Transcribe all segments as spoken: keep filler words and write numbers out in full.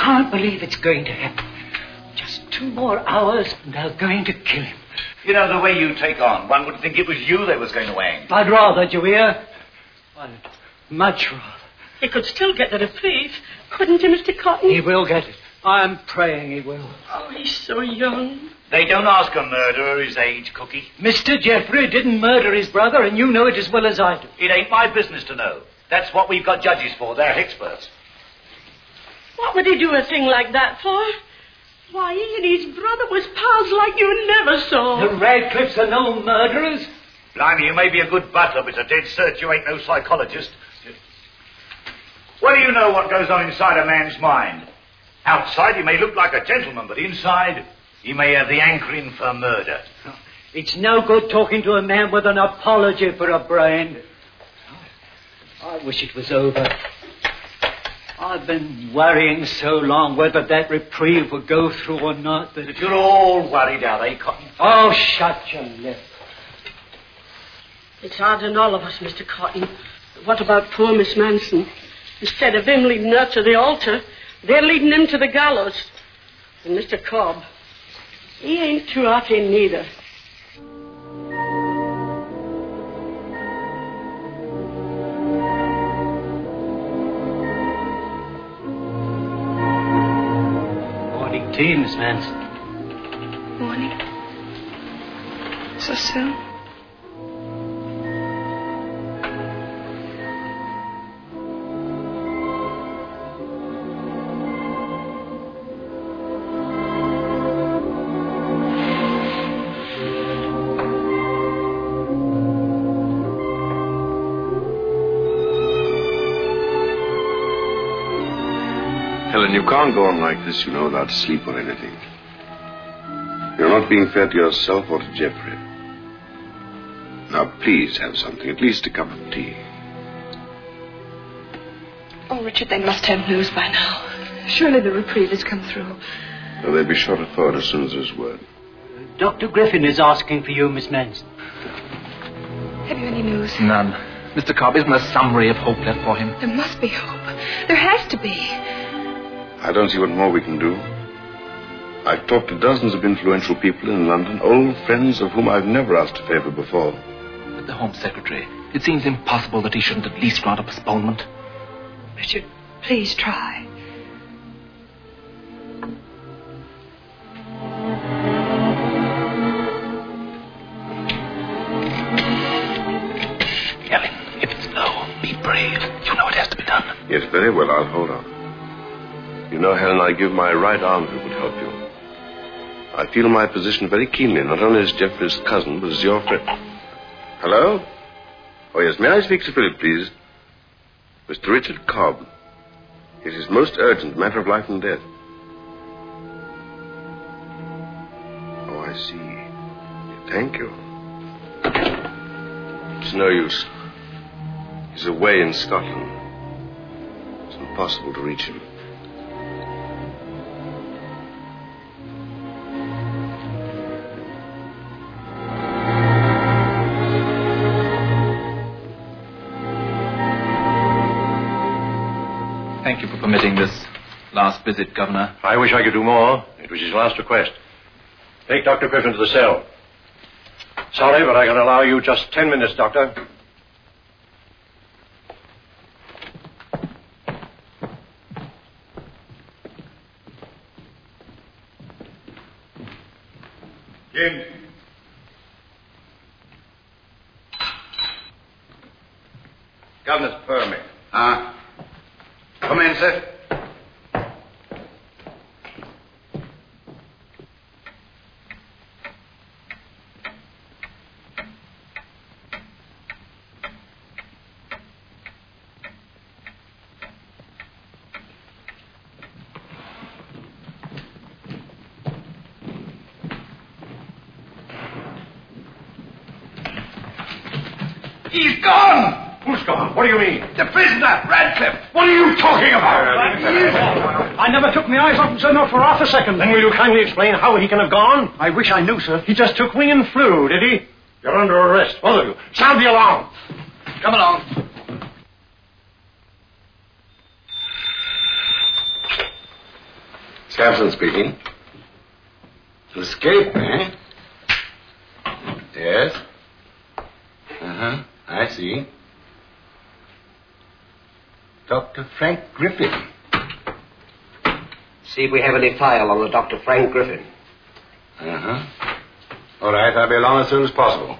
can't believe it's going to happen. Just two more hours and they're going to kill him. You know, the way you take on, one would think it was you they was going to hang. I'd rather, do you hear? I'd much rather. He could still get the reprieve, couldn't he, Mister Cotton? He will get it. I'm praying he will. Oh, he's so young. They don't ask a murderer his age, Cookie. Mister Jeffrey didn't murder his brother, and you know it as well as I do. It ain't my business to know. That's what we've got judges for. They're experts. What would he do a thing like that for? Why, he and his brother was pals like you never saw. The Radcliffes are no murderers. Blimey, you may be a good butler, but a dead cert you ain't no psychologist. What do you know what goes on inside a man's mind? Outside, he may look like a gentleman, but inside, he may have the hankering for murder. It's no good talking to a man with an apology for a brain. I wish it was over. I've been worrying so long whether that reprieve would go through or not that... But you're all worried, are they, Cotton? Oh, shut your lip. It's hard on all of us, Mister Cotton. What about poor Miss Manson? Instead of him leading her to the altar, they're leading him to the gallows. And Mister Cobb, he ain't too happy neither. Morning tea, Miss Manson. Morning. So soon? You can't go on like this, you know, without sleep or anything. You're not being fair to yourself or to Jeffrey. Now, please have something, at least a cup of tea. Oh, Richard, they must have news by now. Surely the reprieve has come through. Well, they'll be sure to forward as soon as there's word. Doctor Griffin is asking for you, Miss Manson. Have you any news? None. Mister Cobb, isn't there some ray of hope left for him? There must be hope. There has to be. I don't see what more we can do. I've talked to dozens of influential people in London, old friends of whom I've never asked a favor before. But the Home Secretary, it seems impossible that he shouldn't at least grant a postponement. Richard, please try. Helen, if it's low, be brave. You know it has to be done. Yes, very well, I'll hold on. You know, Helen, I give my right arm if it would help you. I feel my position very keenly, not only as Jeffrey's cousin, but as your friend. Hello? Oh, yes, may I speak to Philip, please? Mister Richard Cobb. It is most urgent, matter of life and death. Oh, I see. Thank you. It's no use. He's away in Scotland. It's impossible to reach him. Thank you for permitting this last visit, Governor. I wish I could do more. It was his last request. Take Doctor Griffin to the cell. Sorry, but I can allow you just ten minutes, Doctor. Jim. Governor's permit. Ah. Come in, sir. He's gone! Who's gone? What do you mean? The prisoner, Radcliffe. What are you talking about? I never took my eyes off him, sir, not for half a second. Then will you kindly explain how he can have gone? I wish I knew, sir. He just took wing and flew, did he? You're under arrest, both of you. Sound the alarm. Come along. Sampson speaking. Escape, eh? Yes. Uh-huh. I see. Doctor Frank Griffin. See if we have any file on the Doctor Frank Griffin. Uh-huh. All right, I'll be along as soon as possible.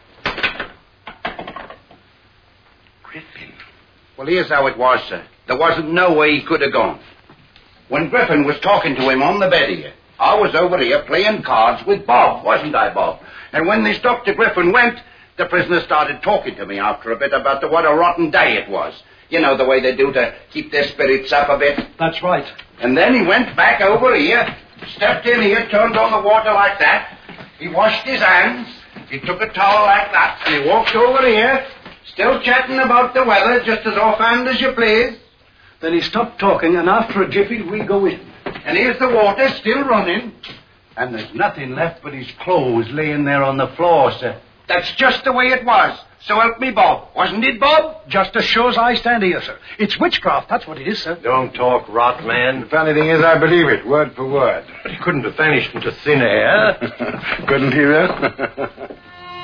Griffin. Well, here's how it was, sir. There wasn't no way he could have gone. When Griffin was talking to him on the bed here, I was over here playing cards with Bob, wasn't I, Bob? And when this Doctor Griffin went, the prisoner started talking to me after a bit about the, what a rotten day it was. You know, the way they do to keep their spirits up a bit. That's right. And then he went back over here, stepped in here, turned on the water like that. He washed his hands. He took a towel like that, and he walked over here, still chatting about the weather, just as offhand as you please. Then he stopped talking, and after a jiffy, we go in. And here's the water still running. And there's nothing left but his clothes laying there on the floor, sir. That's just the way it was. So help me, Bob. Wasn't it, Bob? Just as sure as I stand here, sir. It's witchcraft, that's what it is, sir. Don't talk rot, man. The funny thing is, I believe it, word for word. But he couldn't have vanished into thin air. Couldn't he, then?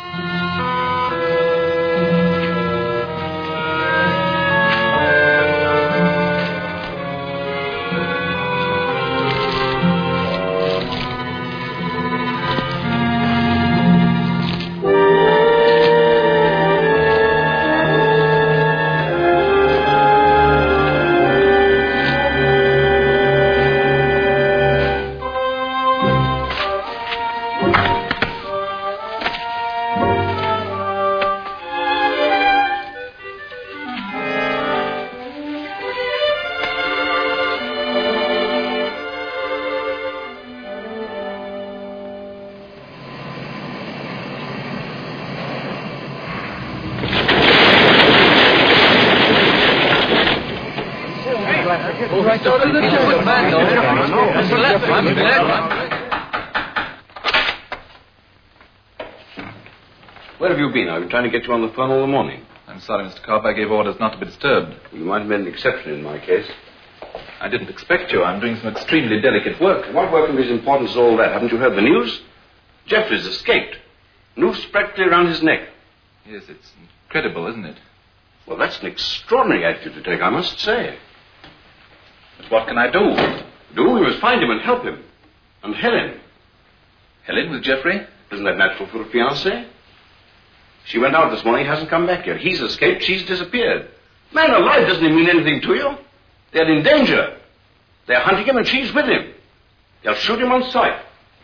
Where have you been? I've been trying to get you on the phone all the morning. I'm sorry, Mister Cobb. I gave orders not to be disturbed. You might have made an exception in my case. I didn't expect you. I'm doing some extremely delicate work. What work of his importance is all that? Haven't you heard the news? Jeffries escaped. Noose practically around his neck. Yes, it's incredible, isn't it? Well, that's an extraordinary attitude to take, I must say. But what can I do? Do? We must find him and help him. And Helen. Helen with Jeffrey? Isn't that natural for a fiancée? She went out this morning, hasn't come back yet. He's escaped, she's disappeared. Man alive, doesn't it mean anything to you? They're in danger. They're hunting him and she's with him. They'll shoot him on sight.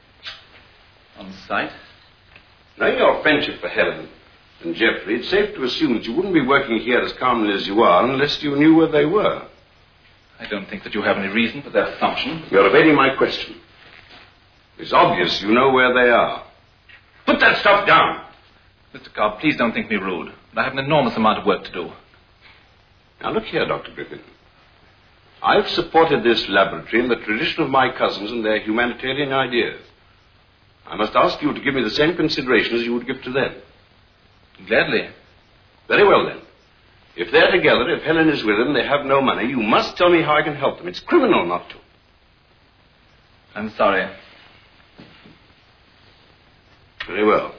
On sight? Knowing your friendship for Helen and Jeffrey, it's safe to assume that you wouldn't be working here as calmly as you are unless you knew where they were. I don't think that you have any reason for that assumption. You're evading my question. It's obvious you know where they are. Put that stuff down. Mister Cobb, please don't think me rude, but I have an enormous amount of work to do. Now, look here, Doctor Griffin. I've supported this laboratory in the tradition of my cousins and their humanitarian ideas. I must ask you to give me the same consideration as you would give to them. Gladly. Very well, then. If they're together, if Helen is with them, they have no money, you must tell me how I can help them. It's criminal not to. I'm sorry. Very well.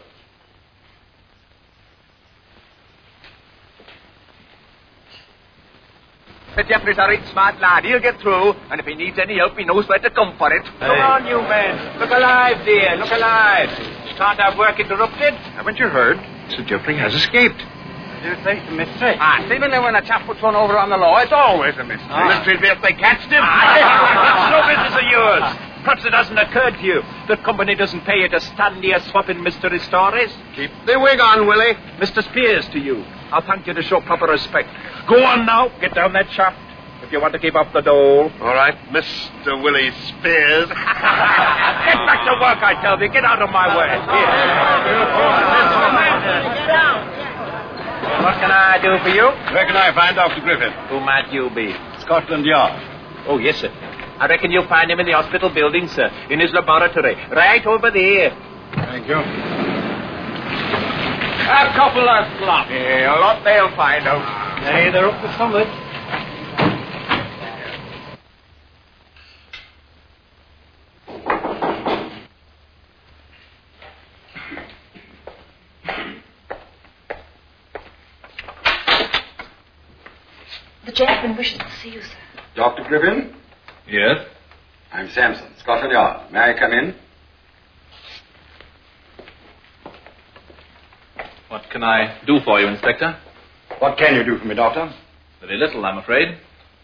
Jeffrey's a rich, smart lad. He'll get through, and if he needs any help, he knows where to come for it. Hey. Come on, you men. Look alive, dear. Look alive. You can't have work interrupted. Haven't you heard? Sir Geoffrey has escaped. Do you think it's a mystery? Ah, even when a chap puts one over on the law, it's always a mystery. Ah. Mystery if they catched him. That's no business of yours. Perhaps it hasn't occurred to you that company doesn't pay you to stand here swapping mystery stories. Keep the wig on, Willie. Mister Spears to you. I'll thank you to show proper respect. Go on now. Get down that shaft if you want to keep up the dole. All right, Mister Willie Spears. Get back to work, I tell you. Get out of my way. Here. What can I do for you? Where can I find Doctor Griffin? Who might you be? Scotland Yard. Oh, yes, sir. I reckon you'll find him in the hospital building, sir. In his laboratory. Right over there. Thank you. A couple of slops. Yeah, a lot they'll find out. Hey, they're up to something. gentleman wishes to see you, sir. Doctor Griffin? Yes? I'm Sampson, Scotland Yard. May I come in? What can I do for you, Inspector? What can you do for me, Doctor? Very little, I'm afraid.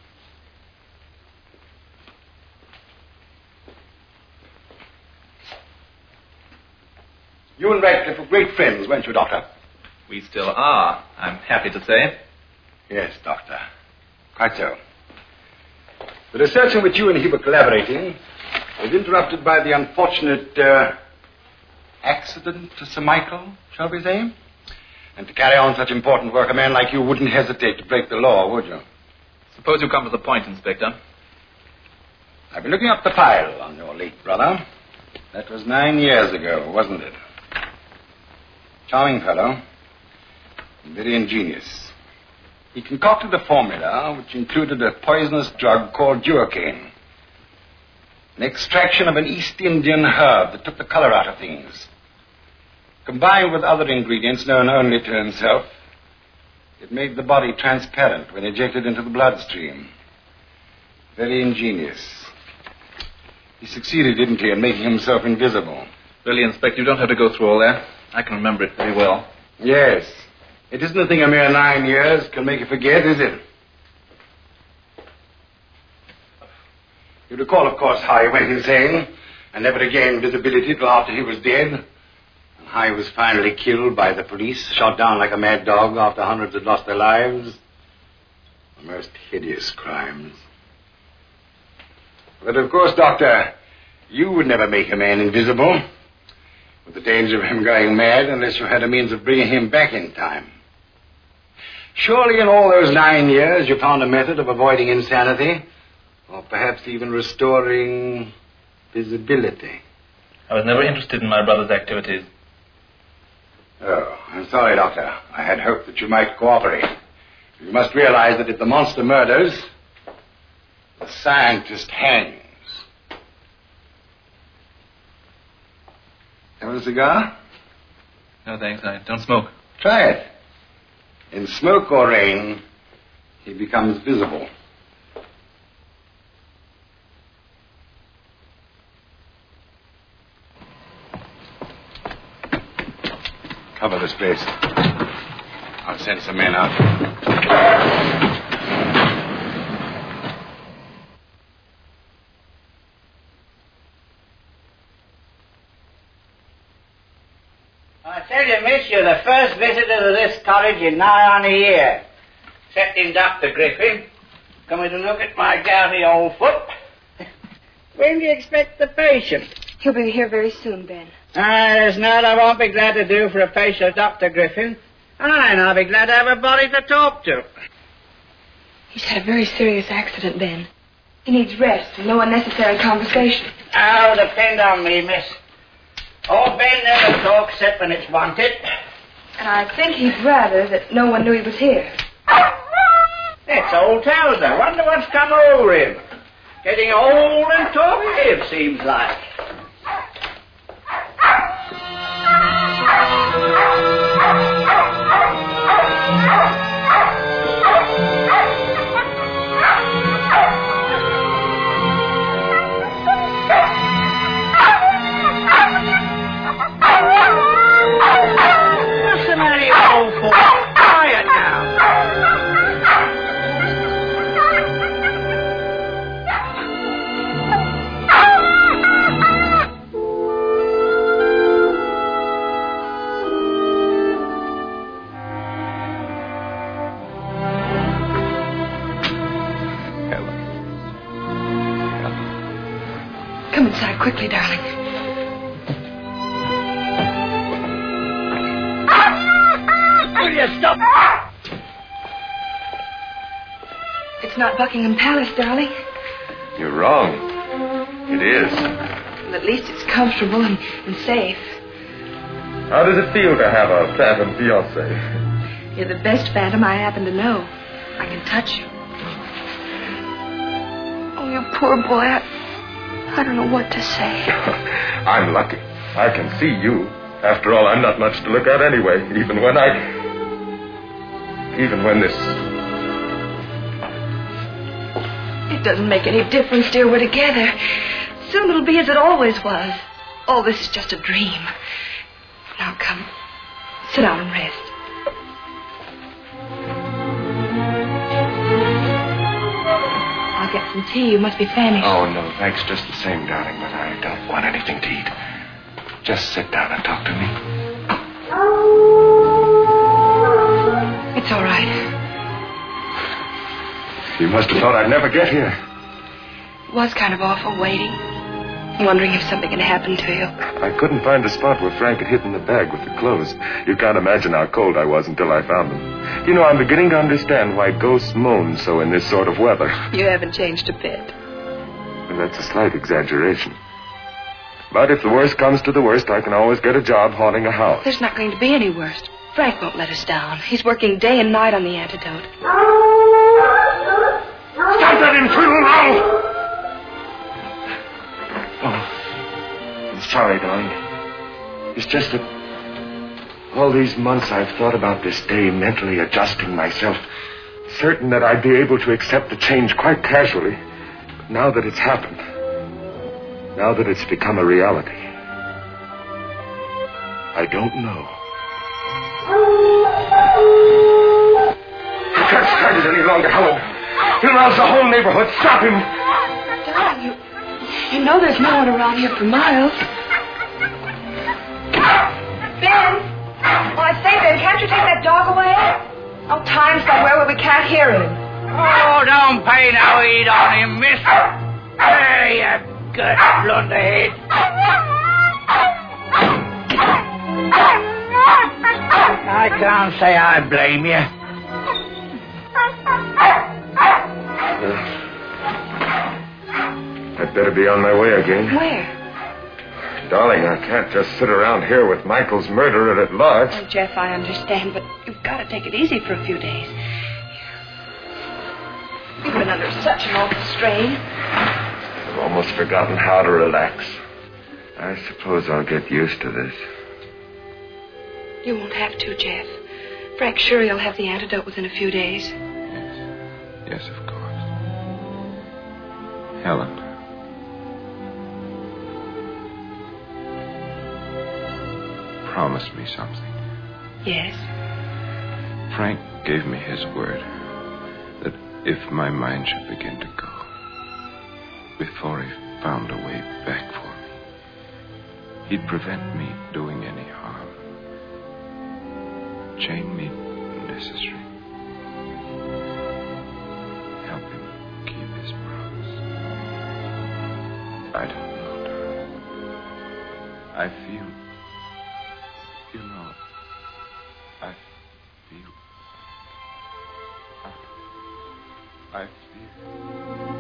You and Radcliffe were great friends, weren't you, Doctor? We still are, I'm happy to say. Yes, Doctor. Quite so. The research in which you and he were collaborating was interrupted by the unfortunate uh, accident to Sir Michael, shall we say? And to carry on such important work, a man like you wouldn't hesitate to break the law, would you? Suppose you come to the point, Inspector. I've been looking up the file on your late brother. That was nine years ago, wasn't it? Charming fellow. Very ingenious. He concocted a formula which included a poisonous drug called duocaine. An extraction of an East Indian herb that took the color out of things. Combined with other ingredients known only to himself, it made the body transparent when ejected into the bloodstream. Very ingenious. He succeeded, didn't he, in making himself invisible? Really, Inspector, you don't have to go through all that. I can remember it very well. Yes. It isn't a thing a mere nine years can make you forget, is it? You recall, of course, how he went insane and never again visibility till after he was dead. And how he was finally killed by the police, shot down like a mad dog after hundreds had lost their lives. The most hideous crimes. But, of course, Doctor, you would never make a man invisible, with the danger of him going mad unless you had a means of bringing him back in time. Surely in all those nine years you found a method of avoiding insanity, or perhaps even restoring visibility. I was never interested in my brother's activities. Oh, I'm sorry, Doctor. I had hoped that you might cooperate. You must realize that if the monster murders, the scientist hangs. Have a cigar? No, thanks. I don't smoke. Try it. In smoke or rain, he becomes visible. Cover this place. I'll send some men out. I tell you, miss, you're the first visitor to this cottage in nigh on a year. Excepting Doctor Griffin, coming to look at my gouty old foot. When do you expect the patient? He'll be here very soon, Ben. Ah, there's not I won't be glad to do for a patient, Doctor Griffin. Aye, and I'll be glad to have a body to talk to. He's had a very serious accident, Ben. He needs rest and no unnecessary conversation. Oh, depend on me, miss. Old Ben never talks except when it's wanted. And I think he'd rather that no one knew he was here. It's old Towser. Wonder what's come over him. Getting old and talkative, seems like. What's the matter, you old fool? Quiet now. Come inside quickly, darling. Will you stop? It's not Buckingham Palace, darling. You're wrong. It is. Well, at least it's comfortable and, and safe. How does it feel to have a phantom fiancé? You're the best phantom I happen to know. I can touch you. Oh, you poor boy. I, I don't know what to say. I'm lucky. I can see you. After all, I'm not much to look at anyway, even when I... Even when this... It doesn't make any difference, dear. We're together. Soon it'll be as it always was. All this is just a dream. Now come. Sit down and rest. I'll get some tea. You must be famished. Oh, no, thanks just the same, darling, but I don't want anything to eat. Just sit down and talk to me. It's all right. You must have thought I'd never get here. It was kind of awful waiting. Wondering if something had happened to you. I couldn't find the spot where Frank had hidden the bag with the clothes. You can't imagine how cold I was until I found them. You know, I'm beginning to understand why ghosts moan so in this sort of weather. You haven't changed a bit. And that's a slight exaggeration. But if the worst comes to the worst, I can always get a job haunting a house. There's not going to be any worst. Frank won't let us down. He's working day and night on the antidote. Stop that infernal row! Oh, I'm sorry, darling. It's just that all these months I've thought about this day, mentally adjusting myself, certain that I'd be able to accept the change quite casually. But now that it's happened, now that it's become a reality, I don't know. I can't stand it any longer, Helen. He'll rouse the whole neighborhood. Stop him! Darling, you... You know there's no one around here for miles. Ben! Oh, I say, Ben, can't you take that dog away? Oh, time somewhere where we can't hear him. Oh, don't pay no heed on him, miss. There you good blunderhead. I can't say I blame you. Uh. I'd better be on my way again. Where? Darling, I can't just sit around here with Michael's murderer at large. Oh, Jeff, I understand, but you've got to take it easy for a few days. You've been under such an awful strain. I've almost forgotten how to relax. I suppose I'll get used to this. You won't have to, Jeff. Frank's sure he'll have the antidote within a few days. Yes, of course. Helen. Promise me something. Yes? Frank gave me his word that if my mind should begin to go, before he found a way back for me, he'd prevent me doing any harm. Chain me necessary. Help him keep his promise. I don't know, darling. I feel... You know, I feel... I, I feel...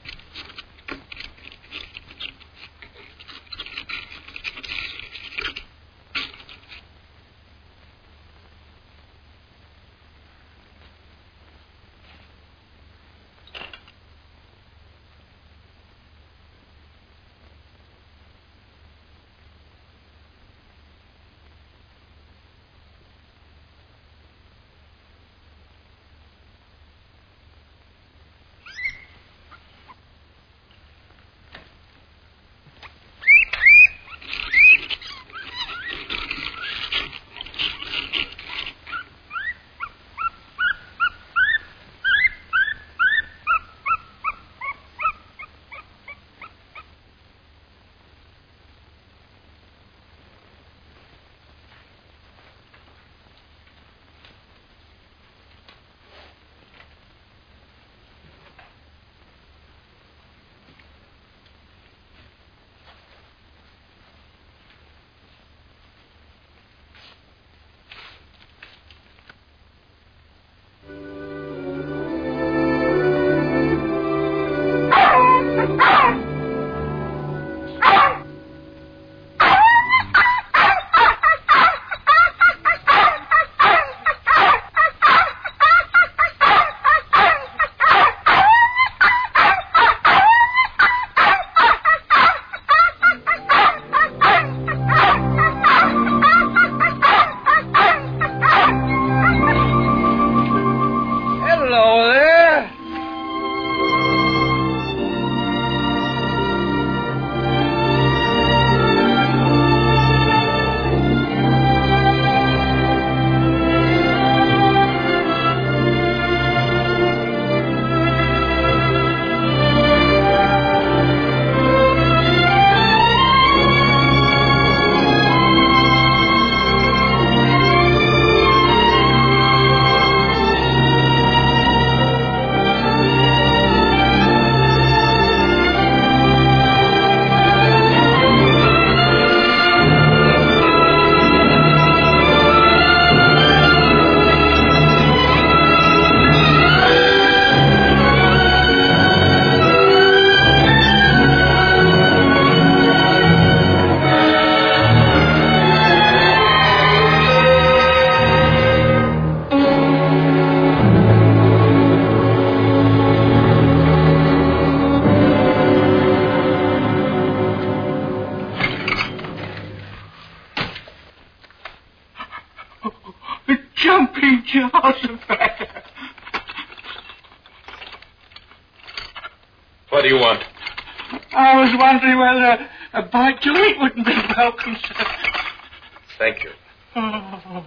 Jumping Jehoshaphat. What do you want? I was wondering whether a bite to eat wouldn't be welcome, sir. Thank you. Oh.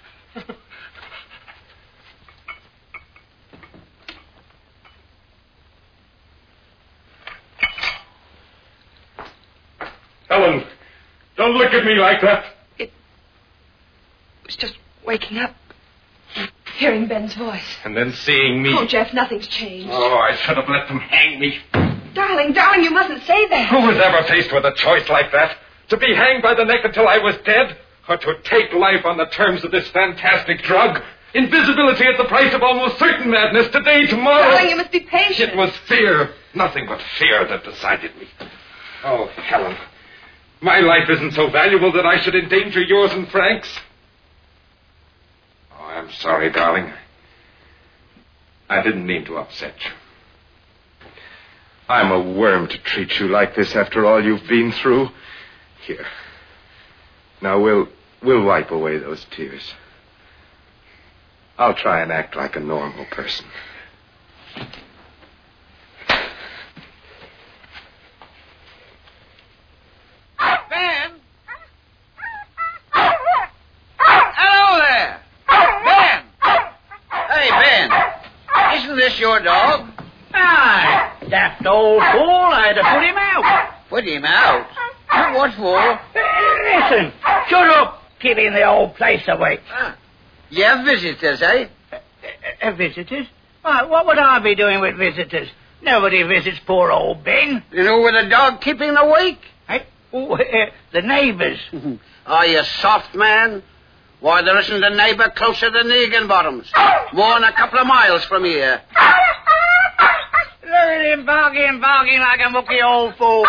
Helen, don't look at me like that. It was just waking up and hearing Ben's voice. And then seeing me. Oh, Jeff, nothing's changed. Oh, I should have let them hang me. Darling, darling, you mustn't say that. Who was ever faced with a choice like that? To be hanged by the neck until I was dead? Or to take life on the terms of this fantastic drug? Invisibility at the price of almost certain madness today, tomorrow. Darling, you must be patient. It was fear, nothing but fear that decided me. Oh, Helen, my life isn't so valuable that I should endanger yours and Frank's. Oh, I'm sorry, darling. I didn't mean to upset you. I'm a worm to treat you like this after all you've been through. Here. Now, we'll, we'll wipe away those tears. I'll try and act like a normal person. Ben? Hello there! Ben! Hey, Ben! Isn't this your dog? Aye, daft old fool. I had to put him out. Put him out? What for? Listen, shut up, keeping the old place awake. Ah. You have visitors, eh? Uh, uh, visitors? Uh, what would I be doing with visitors? Nobody visits poor old Ben. You know, with a dog keeping awake? Eh? Oh, uh, the neighbours. Are you soft, man? Why, there isn't a neighbour closer than the Higginbottoms. More than a couple of miles from here. Look at him barking, barking like a mucky old fool.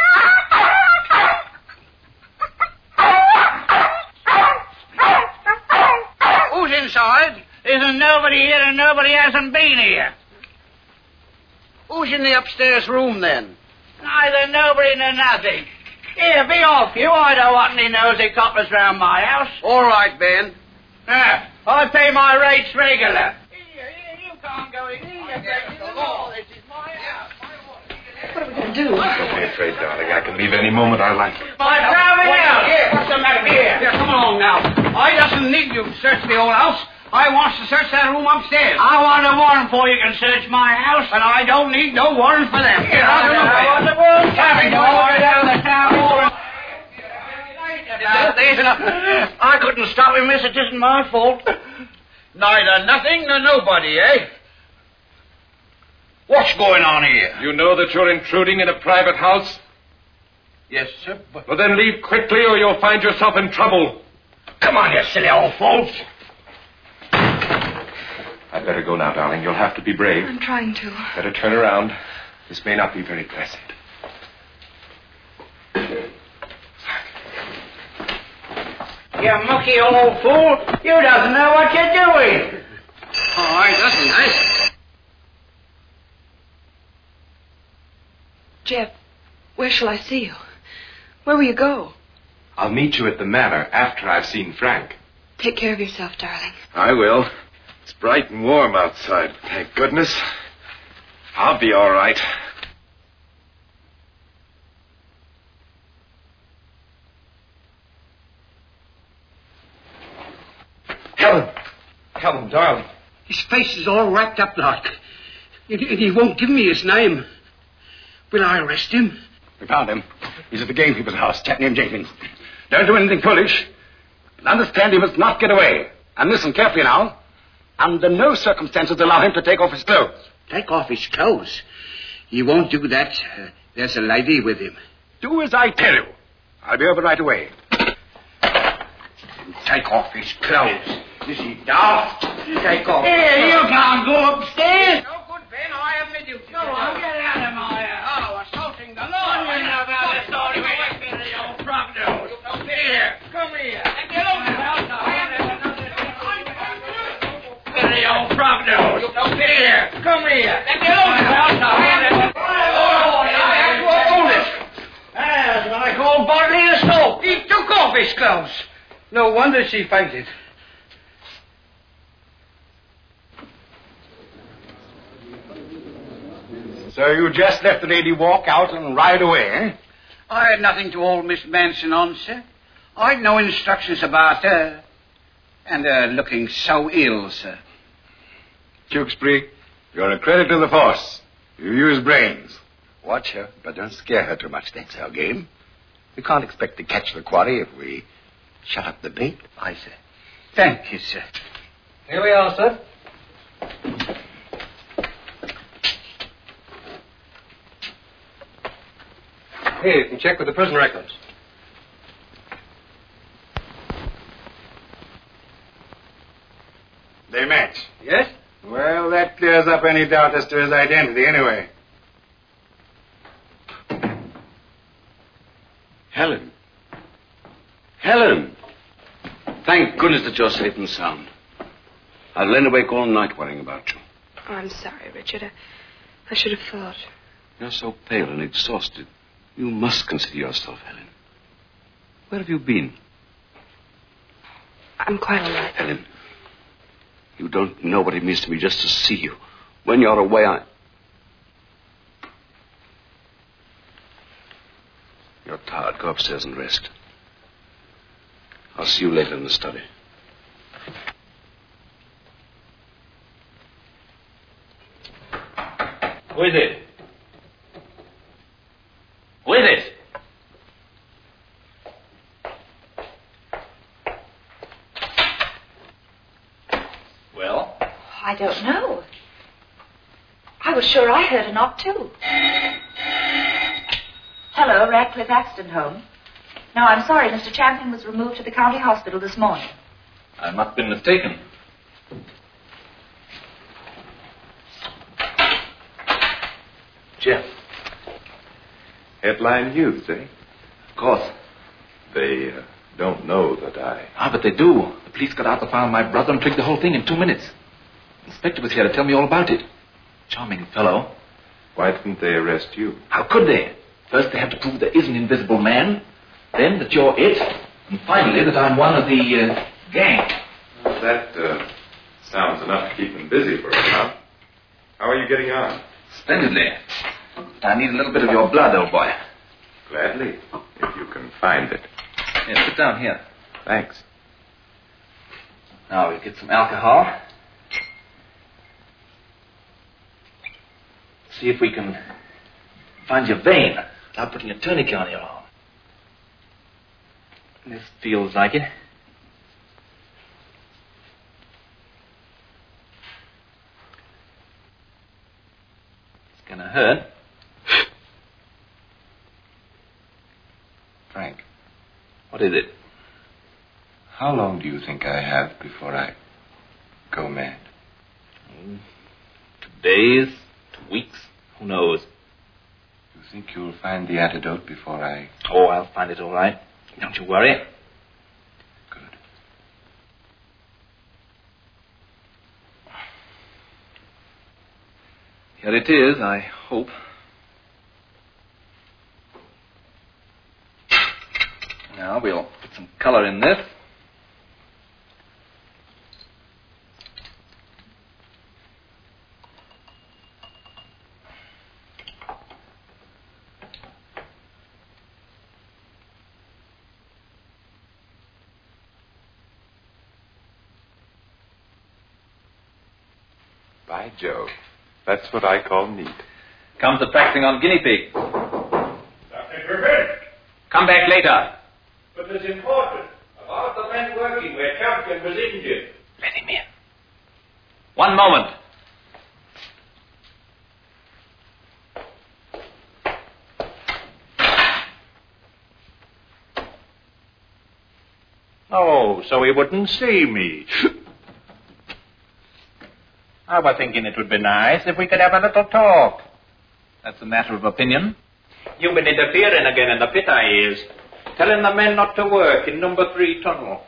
Who's inside? Isn't nobody here and nobody hasn't been here. Who's in the upstairs room, then? Neither nobody nor nothing. Here, be off you. I don't want any nosy coppers round my house. All right, Ben. Ah, I pay my rates regular. Here, here, you can't go in. Here, the law. This is my house. What are we going to do? Don't be afraid, darling. I can leave any moment I like. My traveling house. Here, what's the matter here? Here, come along now. I doesn't need you to search the old house. I wants to search that room upstairs. I want a warrant for you can search my house. And I don't need no warrant for them. Get out of the way. What's the warrant coming? Order down the town hall. I couldn't stop him, miss. It isn't my fault. Neither nothing nor nobody, eh? What's going on here? You know that you're intruding in a private house? Yes, sir, but... Well, then leave quickly or you'll find yourself in trouble. Come on, you silly old fool. I'd better go now, darling. You'll have to be brave. I'm trying to. Better turn around. This may not be very pleasant. You mucky old fool. You doesn't know what you're doing. Oh, I doesn't, eh? Jeff, where shall I see you? Where will you go? I'll meet you at the manor after I've seen Frank. Take care of yourself, darling. I will. It's bright and warm outside, thank goodness. I'll be all right. Helen. Helen, darling. His face is all wrapped up like. And he won't give me his name. Will I arrest him? We found him. He's at the gamekeeper's house, chap named Jenkins. Don't do anything foolish. And understand he must not get away. And listen carefully now. Under no circumstances allow him to take off his clothes. Take off his clothes? He won't do that. Uh, there's a lady with him. Do as I tell you. I'll be over right away. Take off his clothes. Is he daft? Take off. Here, you can't go upstairs. No good, Ben. I admit you. Go on, get out of my house. Oh, assaulting the law. You know about the story. Get the old frog nose. Here, come here. Get over the house. Get the old frog nose. Here, come here. Get over the house. Oh, I hold it. That's what I call bodily assault. He took off his clothes. No wonder she fainted. So you just let the lady walk out and ride away, eh? I had nothing to hold Miss Manson on, sir. I'd no instructions about her. And her looking so ill, sir. Tewkesbury, you're a credit to the force. You use brains. Watch her, but don't scare her too much. That's our game. We can't expect to catch the quarry if we shut up the bait. Aye, sir. Thank you, sir. Here we are, sir. Here, you can check with the prison records. They match. Yes? Well, that clears up any doubt as to his identity, anyway. Helen. Helen! Thank goodness that you're safe and sound. I'd lain awake all night worrying about you. Oh, I'm sorry, Richard. I, I should have thought. You're so pale and exhausted. You must consider yourself, Helen. Where have you been? I'm quite all right. Helen, you don't know what it means to me just to see you. When you're away, I... You're tired. Go upstairs and rest. I'll see you later in the study. Who is it? Who is it? Well? I don't know. I was sure I heard a knock, too. Hello, Radcliffe Axton home. No, I'm sorry. Mister Champion was removed to the county hospital this morning. I must have been mistaken. Jeff. Headline news, eh? Of course. They uh, don't know that I... Ah, but they do. The police got out to find my brother and tricked the whole thing in two minutes. The inspector was here to tell me all about it. Charming fellow. Why didn't they arrest you? How could they? First they have to prove there is an invisible man, then that you're it, and finally that I'm one of the uh, gang. Well, that uh, sounds enough to keep them busy for a while. How are you getting on? Splendidly. I need a little bit of your blood, old boy. Gladly, if you can find it. Yes, sit down here. Thanks. Now we'll get some alcohol. See if we can find your vein without putting a tourniquet on your arm. This feels like it. It's gonna hurt. Frank. What is it? How long do you think I have before I go mad? Mm, two days, two weeks, who knows? You think you'll find the antidote before I... Oh, I'll find it all right. Don't you worry. Good. Here it is, I hope. Now we'll put some color in this. By Jove, that's what I call neat. Comes to practicing on guinea pig. Doctor Griffin! Come back later. But it's important. About the men working where Champion was injured. Let him in. One moment. Oh, so he wouldn't see me. I was thinking it would be nice if we could have a little talk. That's a matter of opinion. You've been interfering again in the pit, I is. Telling the men not to work in number three tunnel.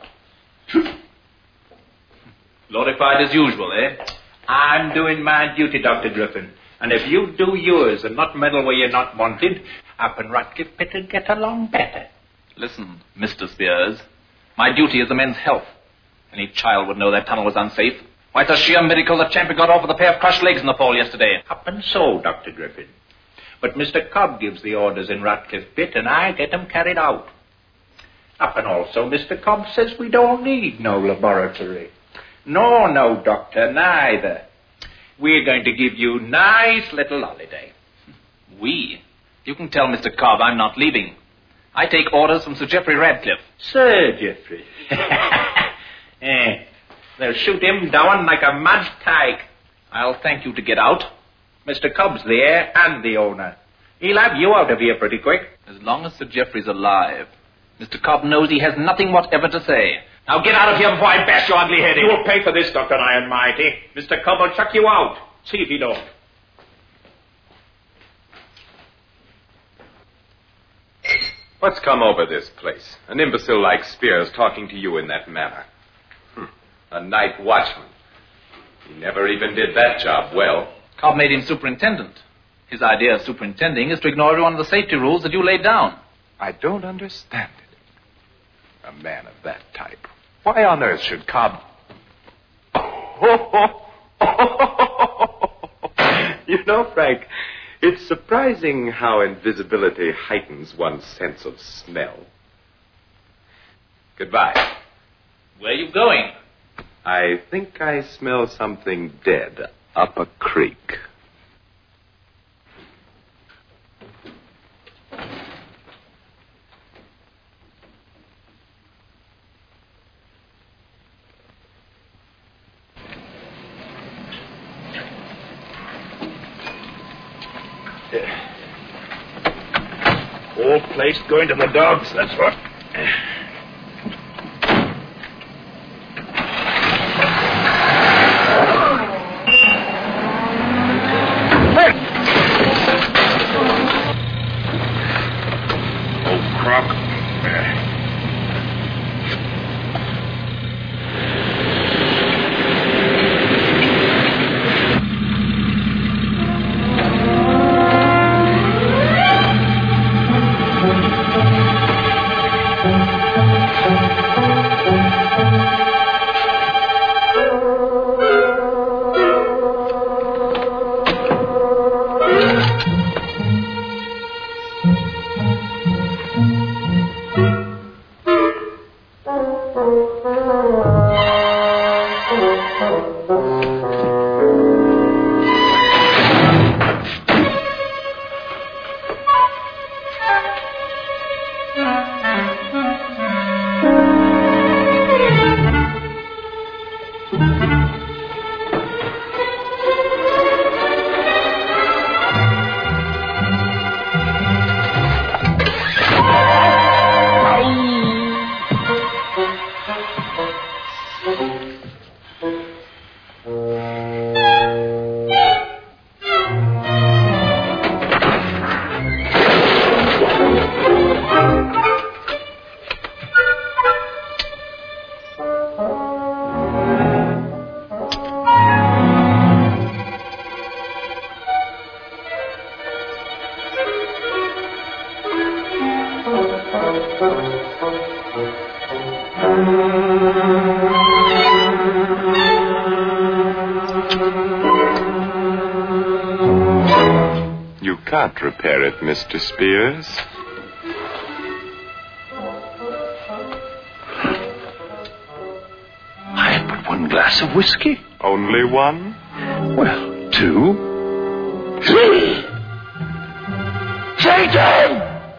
Glorified as usual, eh? I'm doing my duty, Doctor Griffin. And if you do yours and not meddle where you're not wanted, up in Ratcliffe Pit will get along better. Listen, Mister Spears. My duty is the men's health. Any child would know that tunnel was unsafe. Why, it's a sheer miracle that Champion got off with a pair of crushed legs in the fall yesterday. Up and so, Doctor Griffin. But Mister Cobb gives the orders in Ratcliffe Pit, and I get them carried out. Up and also, Mister Cobb says we don't need no laboratory. No, no, Doctor, neither. We're going to give you nice little holiday. We? You can tell Mister Cobb I'm not leaving. I take orders from Sir Geoffrey Radcliffe. Sir Geoffrey? eh, they'll shoot him down like a mad tyke. I'll thank you to get out. Mister Cobb's the heir and the owner. He'll have you out of here pretty quick. As long as Sir Geoffrey's alive, Mister Cobb knows he has nothing whatever to say. Now get out of here before I bash your ugly head in. You'll pay for this, Doctor Iron Mighty. Mister Cobb will chuck you out. See if he don't. What's come over this place? An imbecile like Spears talking to you in that manner. Hm. A night watchman. He never even did that job well. Cobb made him superintendent. His idea of superintending is to ignore every one of the safety rules that you laid down. I don't understand it. A man of that type. Why on earth should Cobb... You know, Frank, it's surprising how invisibility heightens one's sense of smell. Goodbye. Where are you going? I think I smell something dead up a creek. Whole place going to the dogs, that's what. crock. You can't repair it, Mister Spears. I had but one glass of whiskey. Only one? Well, two. Three! Satan!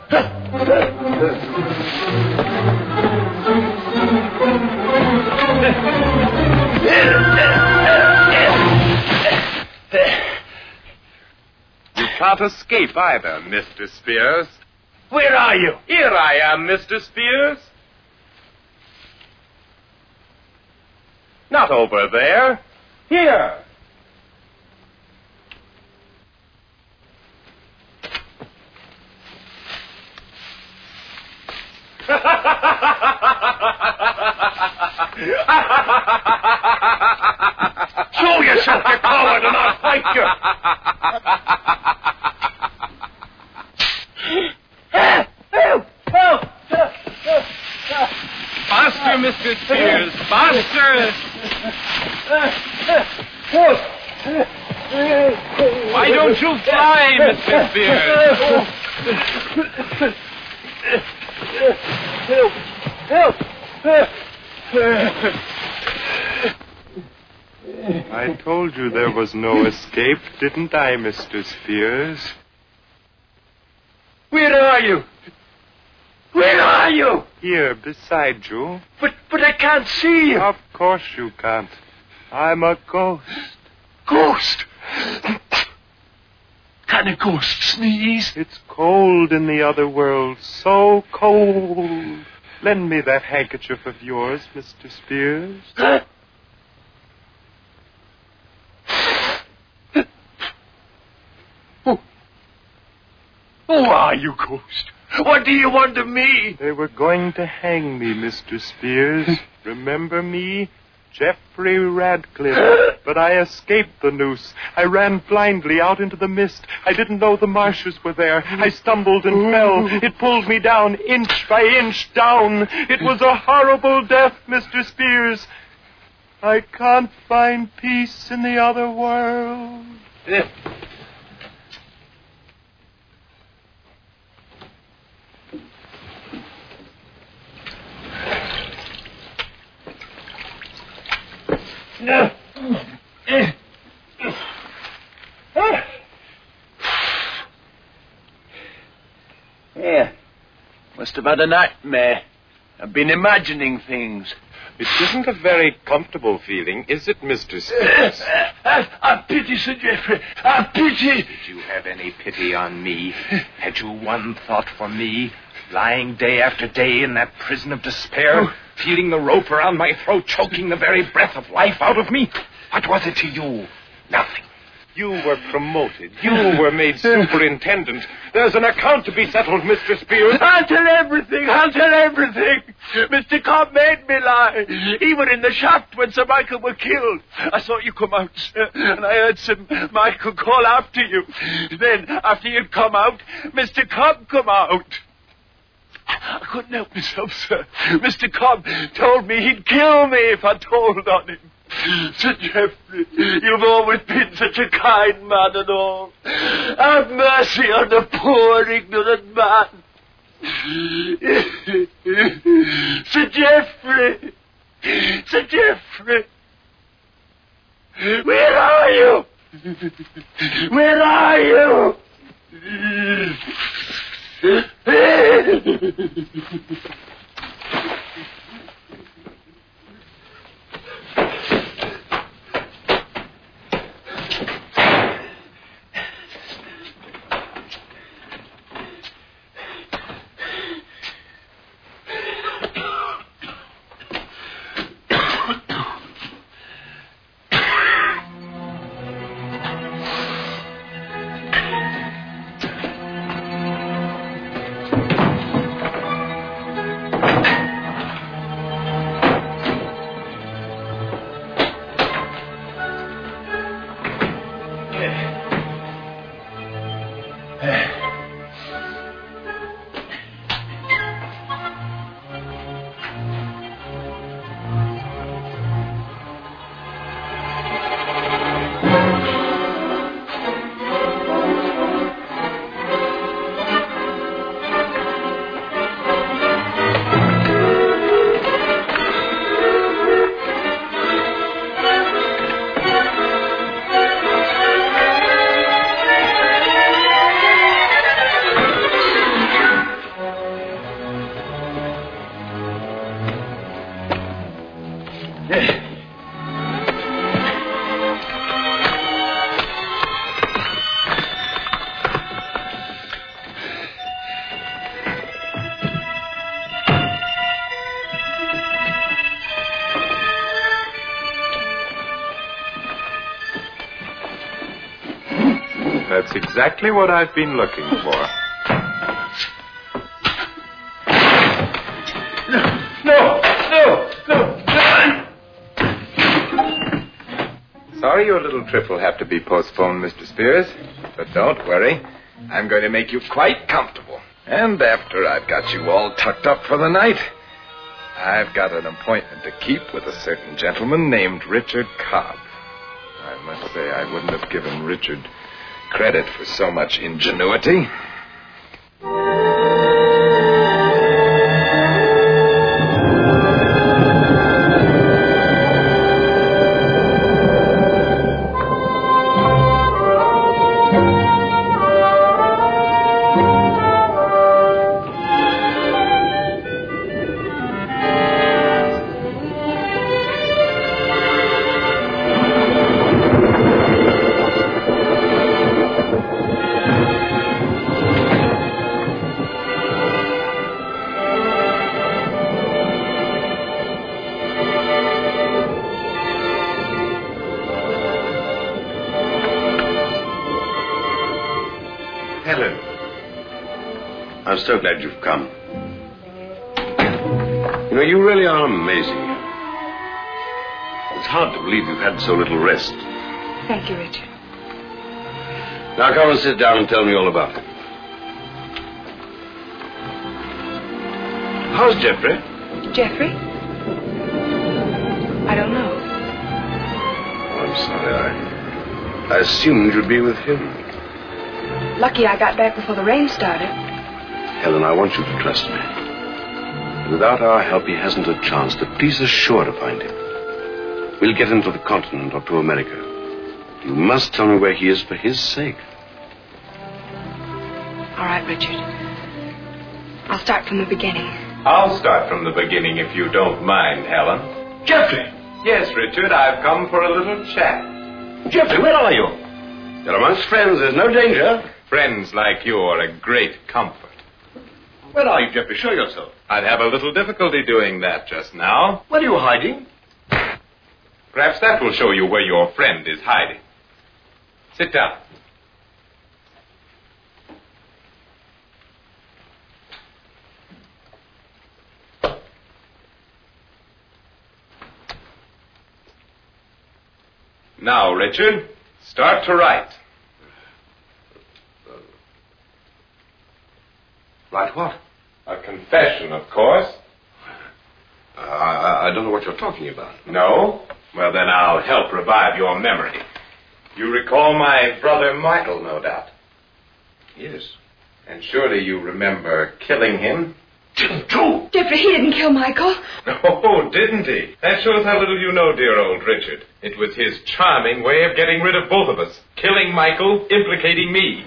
You can't escape either, Mister Spears. Where are you? Here I am, Mister Spears. Not over there. Here. Show yourself, you coward, and I'll fight you. Faster, Mister Spears, faster! Why don't you fly, Mister Spears? Help! Help! I told you there was no escape, didn't I, Mister Spears? Where are you? Where are you? Here, beside you. But but I can't see you. Of course you can't. I'm a ghost. Ghost? Can a ghost sneeze? It's cold in the other world. So cold. Lend me that handkerchief of yours, Mister Spears. Huh? Who? Who are you, ghost? What do you want of me? They were going to hang me, Mister Spears. Remember me? Geoffrey Radcliffe. But I escaped the noose. I ran blindly out into the mist. I didn't know the marshes were there. I stumbled and fell. It pulled me down, inch by inch down. It was a horrible death, Mister Spears. I can't find peace in the other world. No. Yeah. Must have had a nightmare. I've been imagining things. It isn't a very comfortable feeling, is it, Mister Spears? Have, have pity, Sir Geoffrey. Have pity. Did you have any pity on me? Had you one thought for me? Lying day after day in that prison of despair, oh. Feeling the rope around my throat, choking the very breath of life out of me? What was it to you? Nothing. You were promoted. You were made superintendent. There's an account to be settled, Mister Spears. I'll tell everything. I'll tell everything. Mister Cobb made me lie. Even in the shop when Sir Michael were killed. I saw you come out, sir, and I heard Sir Michael call after you. Then, after you'd come out, Mister Cobb come out. I couldn't help myself, sir. Mister Cobb told me he'd kill me if I told on him. Sir Geoffrey, you've always been such a kind man and all. Have mercy on the poor, ignorant man. Sir Geoffrey! Sir Geoffrey! Where are you? Where are you? That's exactly what I've been looking for. No, no, no, no. Sorry your little trip will have to be postponed, Mister Spears. But don't worry. I'm going to make you quite comfortable. And after I've got you all tucked up for the night, I've got an appointment to keep with a certain gentleman named Richard Cobb. I must say I wouldn't have given Richard credit for so much ingenuity. Helen, I'm so glad you've come. You know, you really are amazing. It's hard to believe you've had so little rest. Thank you, Richard. Now come and sit down and tell me all about it. How's Geoffrey? Geoffrey? I don't know. I'm sorry. I, I assumed you'd be with him. Lucky I got back before the rain started. Helen, I want you to trust me. Without our help, he hasn't a chance, but please are sure to find him. We'll get him to the continent or to America. You must tell me where he is for his sake. All right, Richard. I'll start from the beginning. I'll start from the beginning if you don't mind, Helen. Geoffrey! Yes, Richard, I've come for a little chat. Geoffrey, where are you? You're amongst friends. There's no danger. Friends like you are a great comfort. Where are you, Geoffrey? Show yourself. I'd have a little difficulty doing that just now. Where are you hiding? Perhaps that will show you where your friend is hiding. Sit down. Now, Richard, start to write. Write what? A confession, of course. Uh, I, I don't know what you're talking about. No? Well, then I'll help revive your memory. You recall my brother Michael, no doubt. Yes. And surely you remember killing him? Didn't do. Jeffrey, he didn't kill Michael. Oh, didn't he? That shows how little you know, dear old Richard. It was his charming way of getting rid of both of us. Killing Michael, implicating me.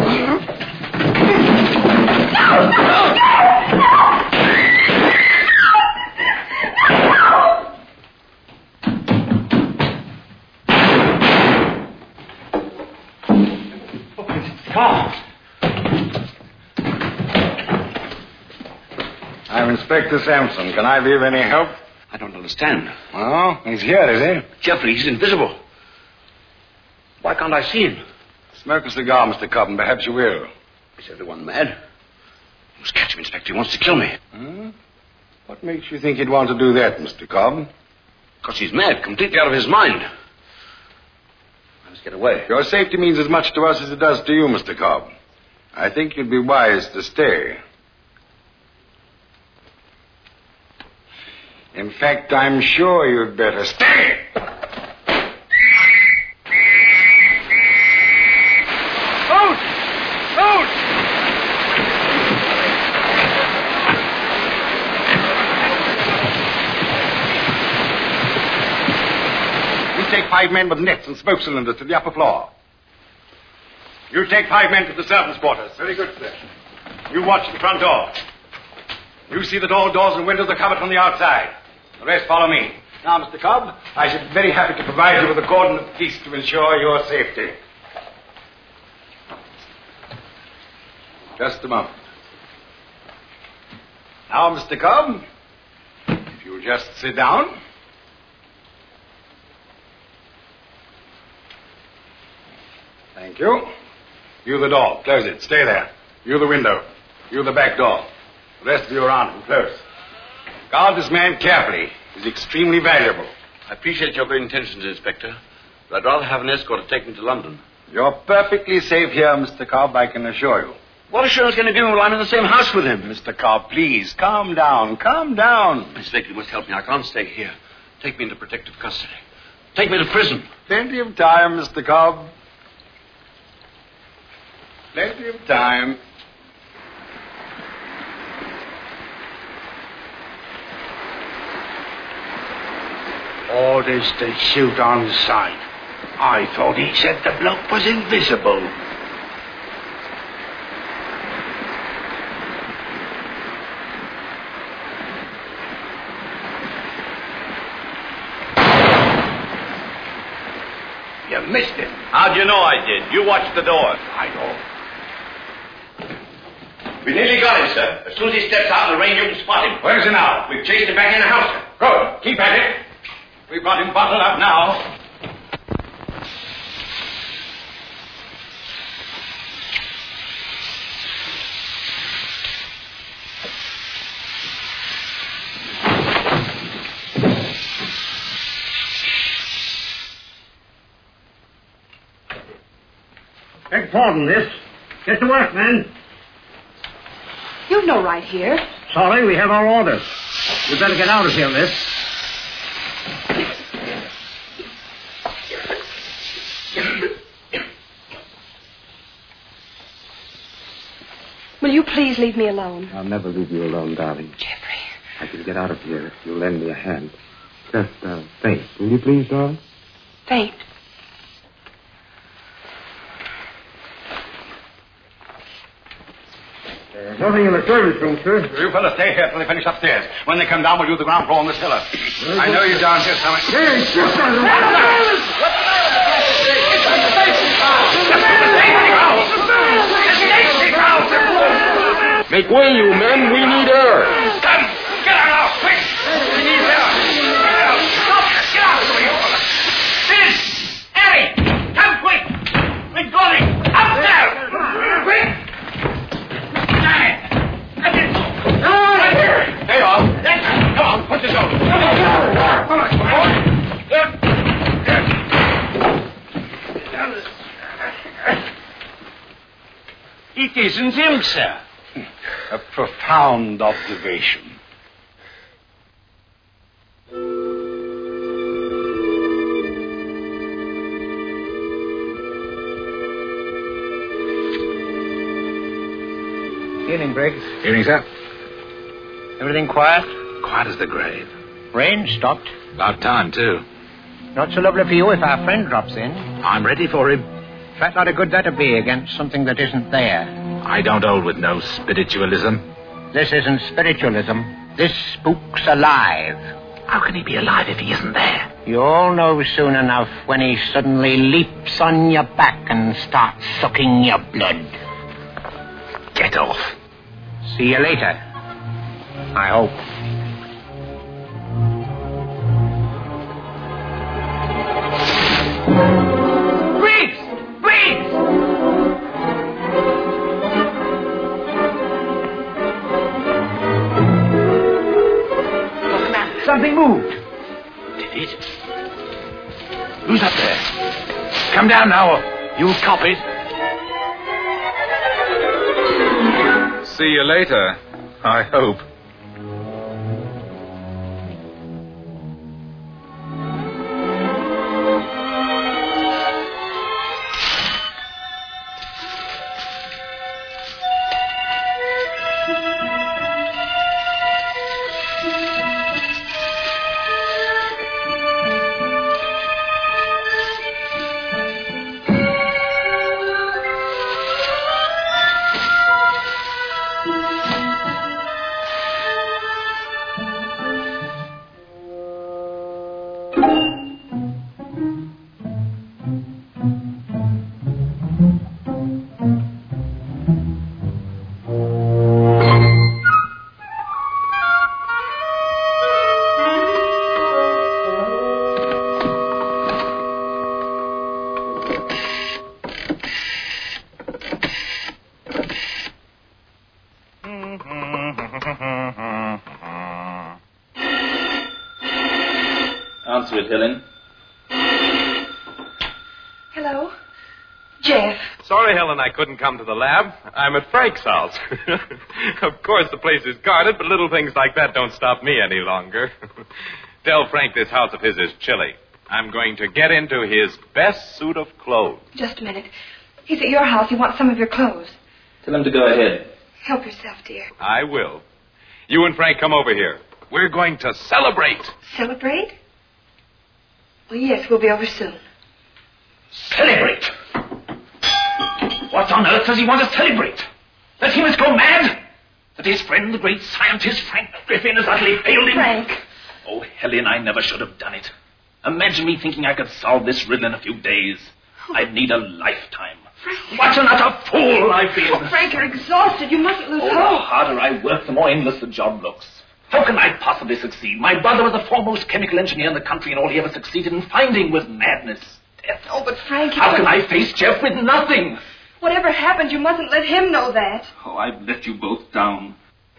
I'm Inspector Sampson. Can I be of any help? I don't understand. Oh, he's here, is he? Jeffrey, he's invisible. Why can't I see him? Smoke a cigar, Mister Cobb, and perhaps you will. Is everyone mad? You must catch him, Inspector. He wants to kill me. Hmm? What makes you think he'd want to do that, Mister Cobb? Because he's mad, completely out of his mind. I must get away. Your safety means as much to us as it does to you, Mister Cobb. I think you'd be wise to stay. In fact, I'm sure you'd better stay. Out! Out! You take five men with nets and smoke cylinders to the upper floor. You take five men to the servants' quarters. Very good, sir. You watch the front door. You see that all doors and windows are covered from the outside. The rest follow me. Now, Mister Cobb, I should be very happy to provide you with a cordon of peace to ensure your safety. Just a moment. Now, Mister Cobb, if you'll just sit down. Thank you. You the door. Close it. Stay there. You the window. You the back door. The rest of you around him. Close. Guard this man carefully. He's extremely valuable. I appreciate your good intentions, Inspector, but I'd rather have an escort to take me to London. You're perfectly safe here, Mister Cobb, I can assure you. What assurance can you give me while I'm in the same house with him? Mister Cobb, please, calm down, calm down. Inspector, you must help me. I can't stay here. Take me into protective custody. Take me to prison. Plenty of time, Mister Cobb. Plenty of time. Orders to shoot on sight. I thought he said the bloke was invisible. You missed him. How'd you know I did? You watched the door. I know. We nearly got him, sir. As soon as he steps out of the range, you can spot him. Where is he now? We've chased him back in the house, sir. Good. Keep at it. We've got him bottled up now. Beg pardon, miss. Get to work, man. You've no right here. Sorry, we have our orders. You'd better get out of here, miss. Will you please leave me alone? I'll never leave you alone, darling. Jeffrey. I can get out of here if you'll lend me a hand. Just, uh, faint. Will you please, darling? Faint. There's nothing in the service room, sir. You fellas stay here till they finish upstairs. When they come down, we'll do the ground floor in the cellar. I know you're down here somewhere. Hey, shut Make way, you men. We need air. Come! Get out now, quick! We need air. Get out! Stop! Get out of the way, you fellas! Fizz! Harry! Come quick! It isn't him, sir. A profound observation. Evening, Briggs. Evening, sir. Everything quiet? Quiet as the grave. Rain stopped. About time, too. Not so lovely for you if our friend drops in. I'm ready for him. Fat lot of good that'd be against something that isn't there. I don't hold with no spiritualism. This isn't spiritualism. This spook's alive. How can he be alive if he isn't there? You'll know soon enough when he suddenly leaps on your back and starts sucking your blood. Get off. See you later. I hope. Briggs! Briggs! What's the matter? Something moved. Did it? Who's up there? Come down now, or you'll cop it. See you later, I hope. Answer it, Helen. Hello? Jeff. Sorry, Helen, I couldn't come to the lab. I'm at Frank's house. Of course, the place is guarded, but little things like that don't stop me any longer. Tell Frank this house of his is chilly. I'm going to get into his best suit of clothes. Just a minute. He's at your house. He wants some of your clothes. Tell him to go ahead. Help yourself, dear. I will. You and Frank come over here. We're going to celebrate. Celebrate? Well, yes, we'll be over soon. Celebrate? What on earth does he want to celebrate? That he must go mad? That his friend, the great scientist Frank Griffin, has utterly failed him? Frank. Oh, Helen, I never should have done it. Imagine me thinking I could solve this riddle in a few days. I'd need a lifetime. Frank. What an utter fool I've been. Oh, Frank, you're exhausted. You mustn't lose Oh, the hope. harder I work, the more endless the job looks. How can I possibly succeed? My brother was the foremost chemical engineer in the country, and all he ever succeeded in finding was madness. Death. Oh, but Frank... How can I face Jeff with nothing? Whatever happened, you mustn't let him know that. Oh, I've let you both down.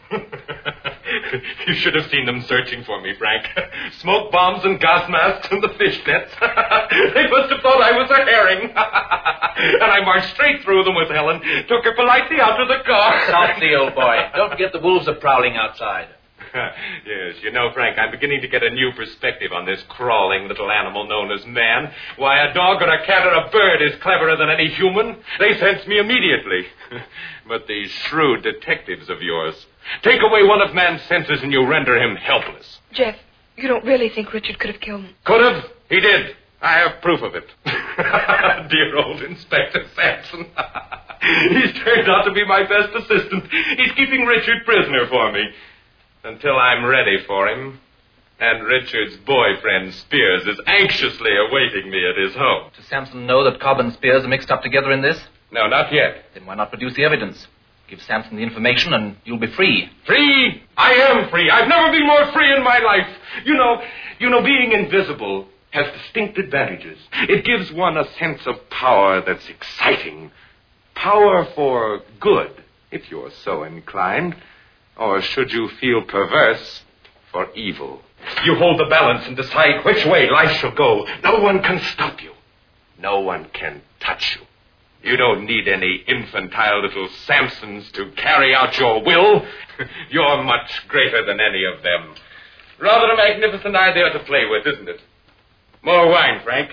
You should have seen them searching for me, Frank. Smoke bombs and gas masks and the fish nets. They must have thought I was a herring. And I marched straight through them with Helen, took her politely out to the car. Softly, old boy. Don't forget the wolves are prowling outside. Yes, you know, Frank, I'm beginning to get a new perspective on this crawling little animal known as man. Why, a dog or a cat or a bird is cleverer than any human. They sense me immediately. But these shrewd detectives of yours, take away one of man's senses and you render him helpless. Jeff, you don't really think Richard could have killed him? Could have. He did. I have proof of it. Dear old Inspector Sampson. He's turned out to be my best assistant. He's keeping Richard prisoner for me. Until I'm ready for him. And Richard's boyfriend, Spears, is anxiously awaiting me at his home. Does Sampson know that Cobb and Spears are mixed up together in this? No, not yet. Then why not produce the evidence? Give Sampson the information and you'll be free. Free? I am free. I've never been more free in my life. You know, you know, being invisible has distinct advantages. It gives one a sense of power that's exciting. Power for good, if you're so inclined. Or should you feel perverse, for evil. You hold the balance and decide which way life shall go. No one can stop you. No one can touch you. You don't need any infantile little Samsons to carry out your will. You're much greater than any of them. Rather a magnificent idea to play with, isn't it? More wine, Frank.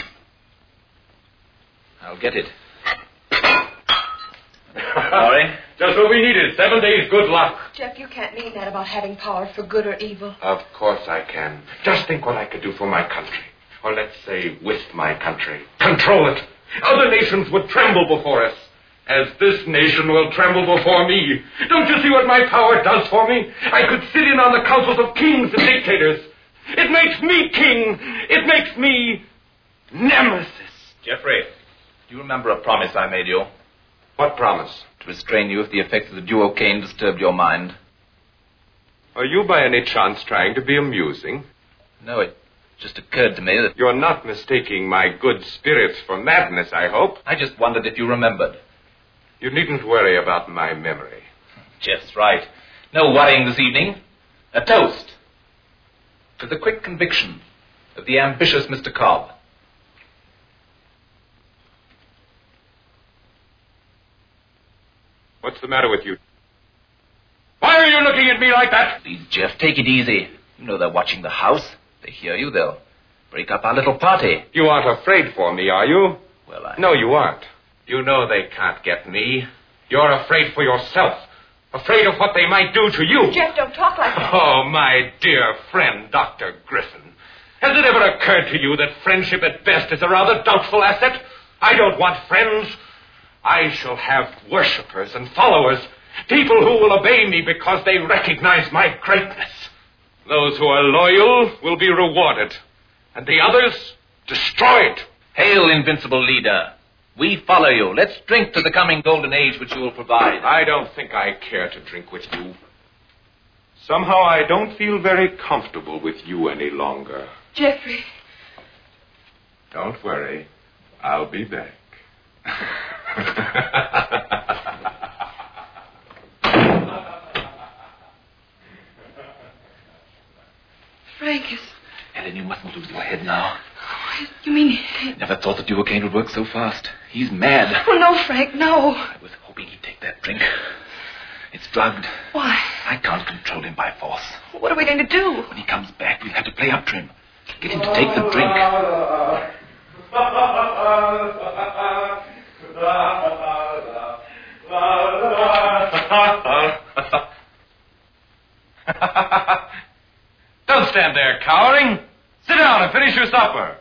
I'll get it. Sorry? Just what we needed. Seven days good luck. Jeff, you can't mean that about having power for good or evil. Of course I can. Just think what I could do for my country. Or let's say with my country. Control it. Other nations would tremble before us, as this nation will tremble before me. Don't you see what my power does for me? I could sit in on the councils of kings and dictators. It makes me king. It makes me nemesis. Jeffrey, do you remember a promise I made you? What promise? To restrain you if the effects of the duocaine disturbed your mind. Are you by any chance trying to be amusing? No, it just occurred to me that... You're not mistaking my good spirits for madness, I hope. I just wondered if you remembered. You needn't worry about my memory. Just right. No worrying this evening. A toast to the quick conviction of the ambitious Mister Cobb. What's the matter with you? Why are you looking at me like that? Please, Jeff, take it easy. You know they're watching the house. They hear you, they'll break up our little party. You aren't afraid for me, are you? Well, I... No, you aren't. You know they can't get me. You're afraid for yourself. Afraid of what they might do to you. Jeff, don't talk like that. Oh, my dear friend, Doctor Griffin. Has it ever occurred to you that friendship at best is a rather doubtful asset? I don't want friends. I shall have worshippers and followers. People who will obey me because they recognize my greatness. Those who are loyal will be rewarded. And the others, destroyed. Hail, invincible leader. We follow you. Let's drink to the coming golden age which you will provide. I don't think I care to drink with you. Somehow I don't feel very comfortable with you any longer. Jeffrey. Don't worry. I'll be back. Frank is... Helen, you mustn't lose your head now. You mean... Never thought that duocaine would work so fast. He's mad. Oh, no, Frank, no. I was hoping he'd take that drink. It's drugged. Why? I can't control him by force. What are we going to do? When he comes back, we'll have to play up to him. Get him to take the drink. Don't stand there cowering. Sit down and finish your supper.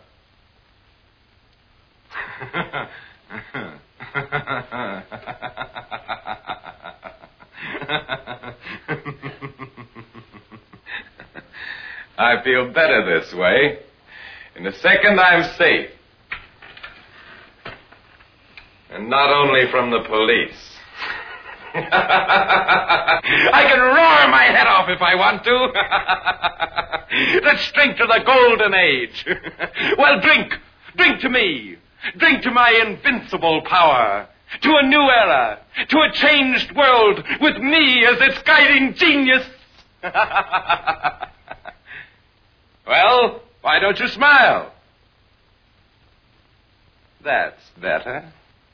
I feel better this way. In a second, I'm safe. And not only from the police. I can roar my head off if I want to. Let's drink to the golden age. Well, drink. Drink to me. Drink to my invincible power. To a new era. To a changed world with me as its guiding genius. Well, why don't you smile? That's better.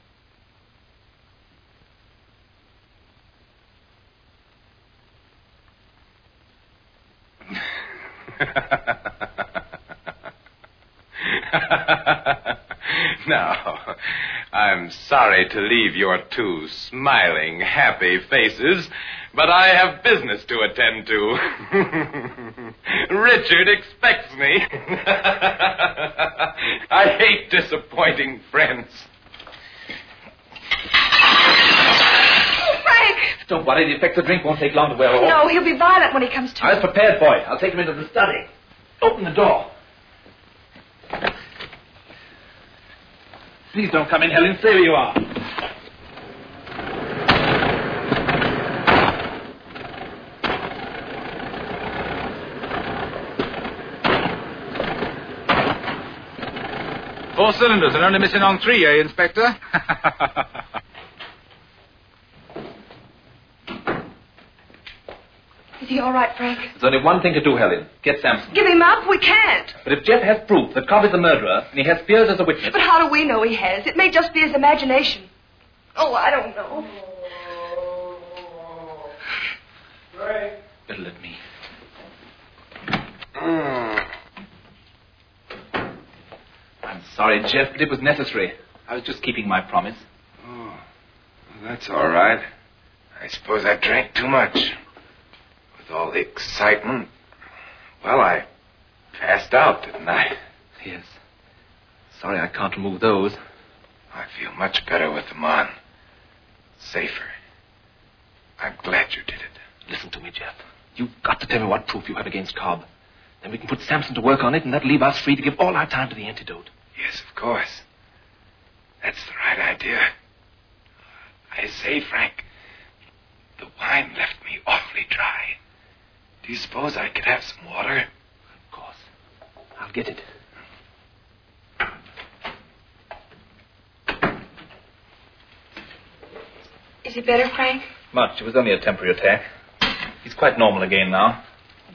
Now, I'm sorry to leave your two smiling, happy faces, but I have business to attend to. Richard expects me. I hate disappointing friends. Frank! Don't worry, the effects of drink won't take long to wear off. No, he'll be violent when he comes to. I was prepared for it. I'll take him into the study. Open the door. Please don't come in, Helen. Stay where you are. Four cylinders and only missing on three, eh, Inspector? Is he all right, Frank? There's only one thing to do, Helen. Get Sampson. Give him up? We can't. But if Jeff has proof that Cobb is the murderer, and he has Spears as a witness... But how do we know he has? It may just be his imagination. Oh, I don't know. Right. Better let me. Mm. I'm sorry, Jeff, but it was necessary. I was just keeping my promise. Oh, well, that's all right. I suppose I drank too much. With all the excitement, well, I passed out, didn't I? Yes. Sorry I can't remove those. I feel much better with them on. Safer. I'm glad you did it. Listen to me, Jeff. You've got to tell me what proof you have against Cobb. Then we can put Sampson to work on it, and that'll leave us free to give all our time to the antidote. Yes, of course. That's the right idea. I say, Frank, the wine left me awfully dry. Do you suppose I could have some water? Of course. I'll get it. Is he better, Frank? Much. It was only a temporary attack. He's quite normal again now.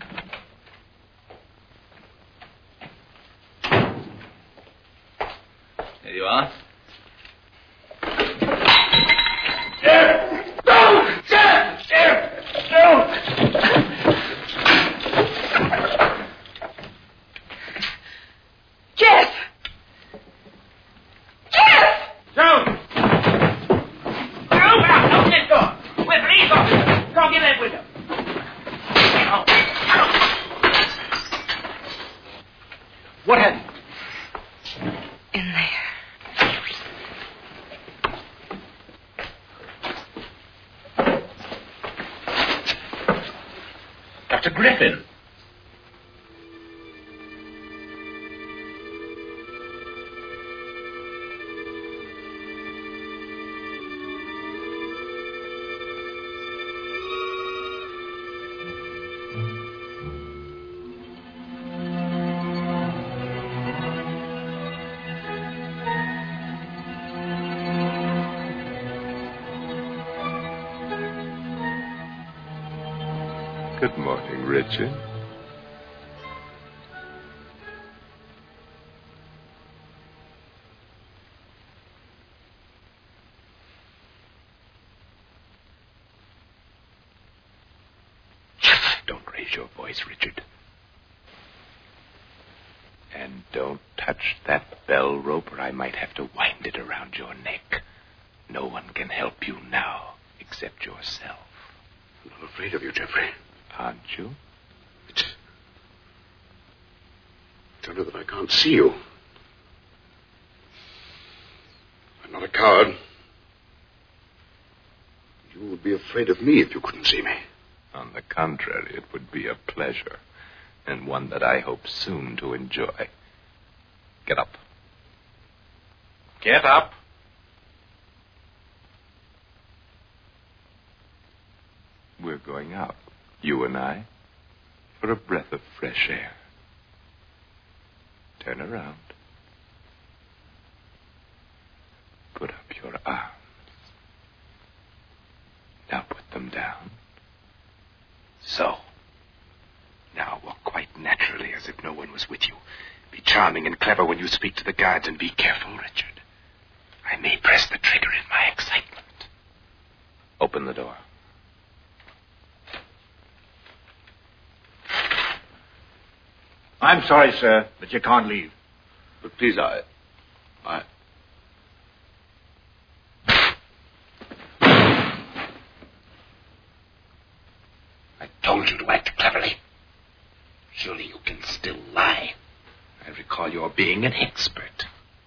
There you are. Jeff! No! Jeff! Jeff! No! Jeff! Jeff! Down! Open up! Open this door! We're police officers! Go get that window! What happened? In there. Doctor Griffin. Good morning, Richard. Don't raise your voice, Richard. And don't touch that bell rope or I might have to wind it around your neck. No one can help you now except yourself. I'm not afraid of you, Jeffrey. Aren't you? Tell you that I can't see you. I'm not a coward. You would be afraid of me if you couldn't see me. On the contrary, it would be a pleasure, and one that I hope soon to enjoy. Get up. Get up. We're going out, you and I, for a breath of fresh air. Turn around. Put up your arms. Now put them down. So. Now walk quite naturally as if no one was with you. Be charming and clever when you speak to the guards, and be careful, Richard. I may press the trigger in my excitement. Open the door. I'm sorry, sir, but you can't leave. But please, I... I... I told you to act cleverly. Surely you can still lie. I recall your being an expert.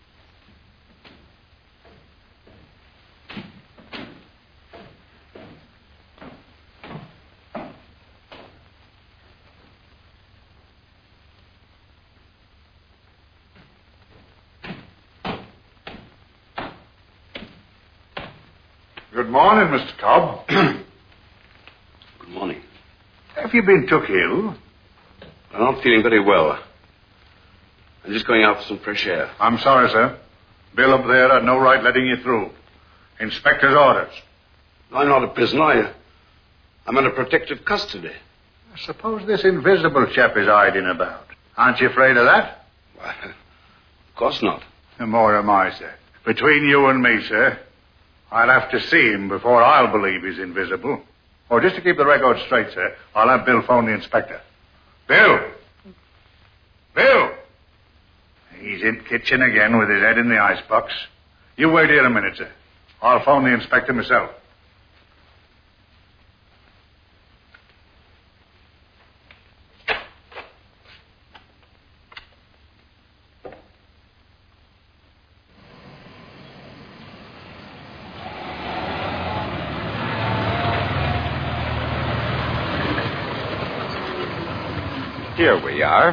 Good morning, Mister Cobb. Good morning. Have you been took ill? I'm not feeling very well. I'm just going out for some fresh air. I'm sorry, sir. Bill up there had no right letting you through. Inspector's orders. I'm not a prisoner. I, I'm under protective custody. I suppose this invisible chap is hiding about. Aren't you afraid of that? Why, of course not. No more am I, sir. Between you and me, sir, I'll have to see him before I'll believe he's invisible. Or just to keep the record straight, sir, I'll have Bill phone the inspector. Bill! Bill! He's in the kitchen again with his head in the icebox. You wait here a minute, sir. I'll phone the inspector myself. Here we are.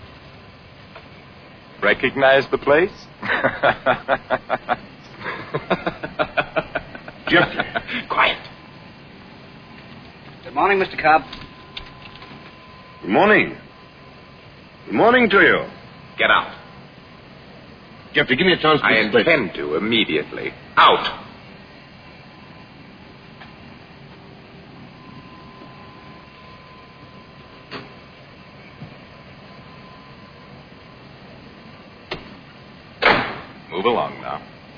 Recognize the place? Jeffrey. Quiet. Good morning, Mister Cobb. Good morning. Good morning to you. Get out. Jeffrey, give me a chance to I explain. intend to immediately. Out. Move along now.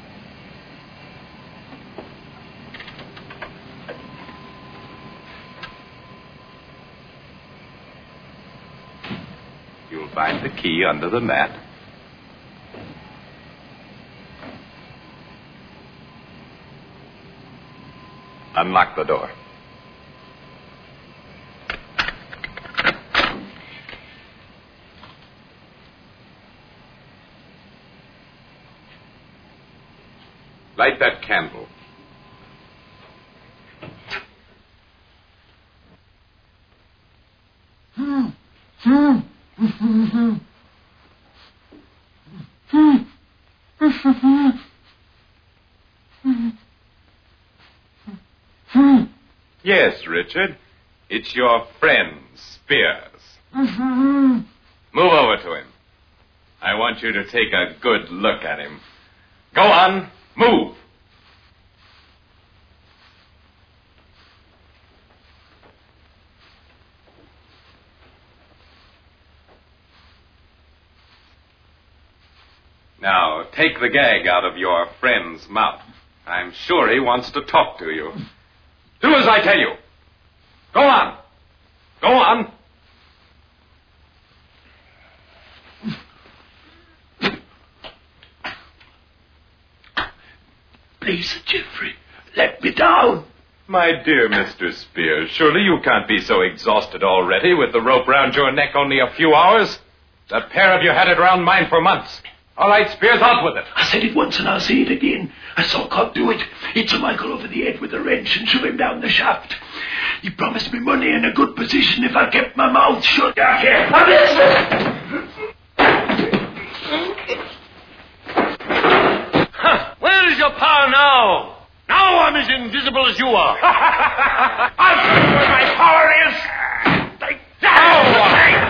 You'll find the key under the mat. Unlock the door. Light that candle. Yes, Richard. It's your friend, Spears. Move over to him. I want you to take a good look at him. Go on, move. Now, take the gag out of your friend's mouth. I'm sure he wants to talk to you. Do as I tell you. Go on. Go on. Please, Sir Geoffrey, let me down. My dear Mister Spears, surely you can't be so exhausted already with the rope round your neck only a few hours? That pair of you had it round mine for months. All right, Spears, out with it. I said it once and I'll say it again. I saw Cobb do it. Hit Sir Michael over the head with a wrench and shove him down the shaft. He promised me money and a good position if I kept my mouth shut. Huh. Where is your power now? Now I'm as invisible as you are. I'll tell you where my power is. Take that!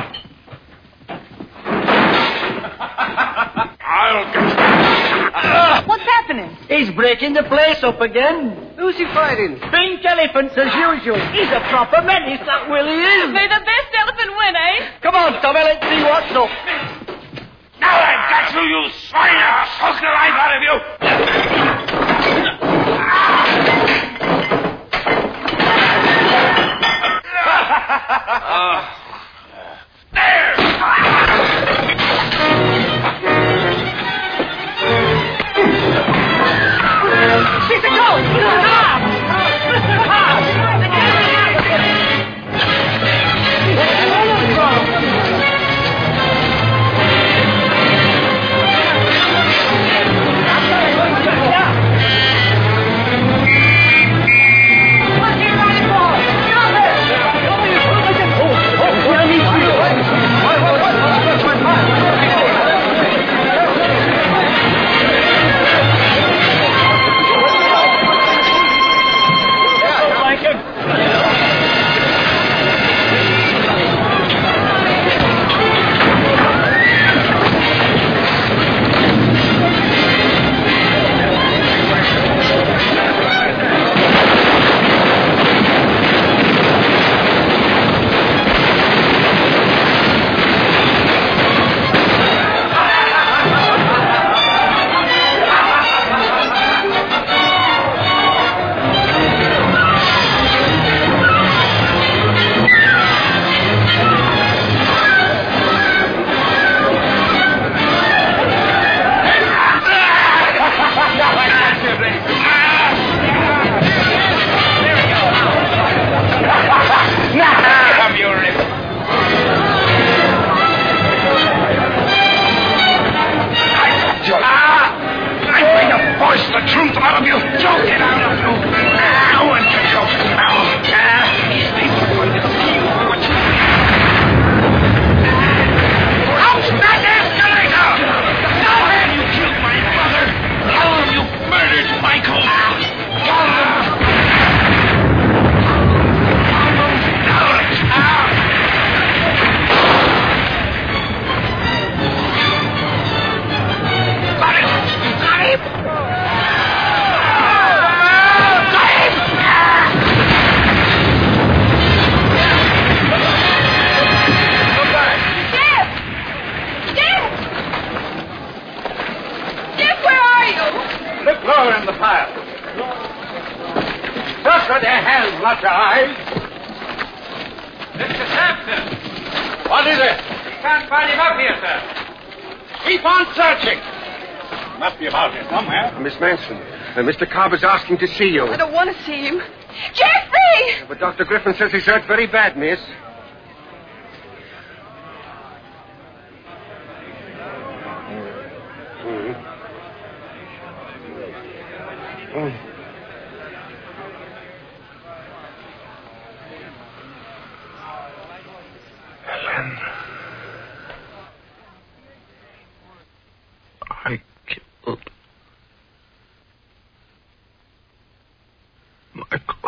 I'll get you. What's happening? He's breaking the place up again. Who's he fighting? Pink elephants as usual. He's a proper menace, that Willie is. May the best elephant win, eh? Come on, Tommy, let's see what's up. Now I've got you, you swine! I'll soak the life out of you! uh, there! Mister Cole! Stop! Aye? Mister Sampson! What is it? We can't find him up here, sir. Keep on searching. Must be about here somewhere. Miss Manson, uh, Mister Cobb is asking to see you. I don't want to see him. Jeffrey! But Doctor Griffin says he's hurt very bad, miss. Helen. I killed Michael.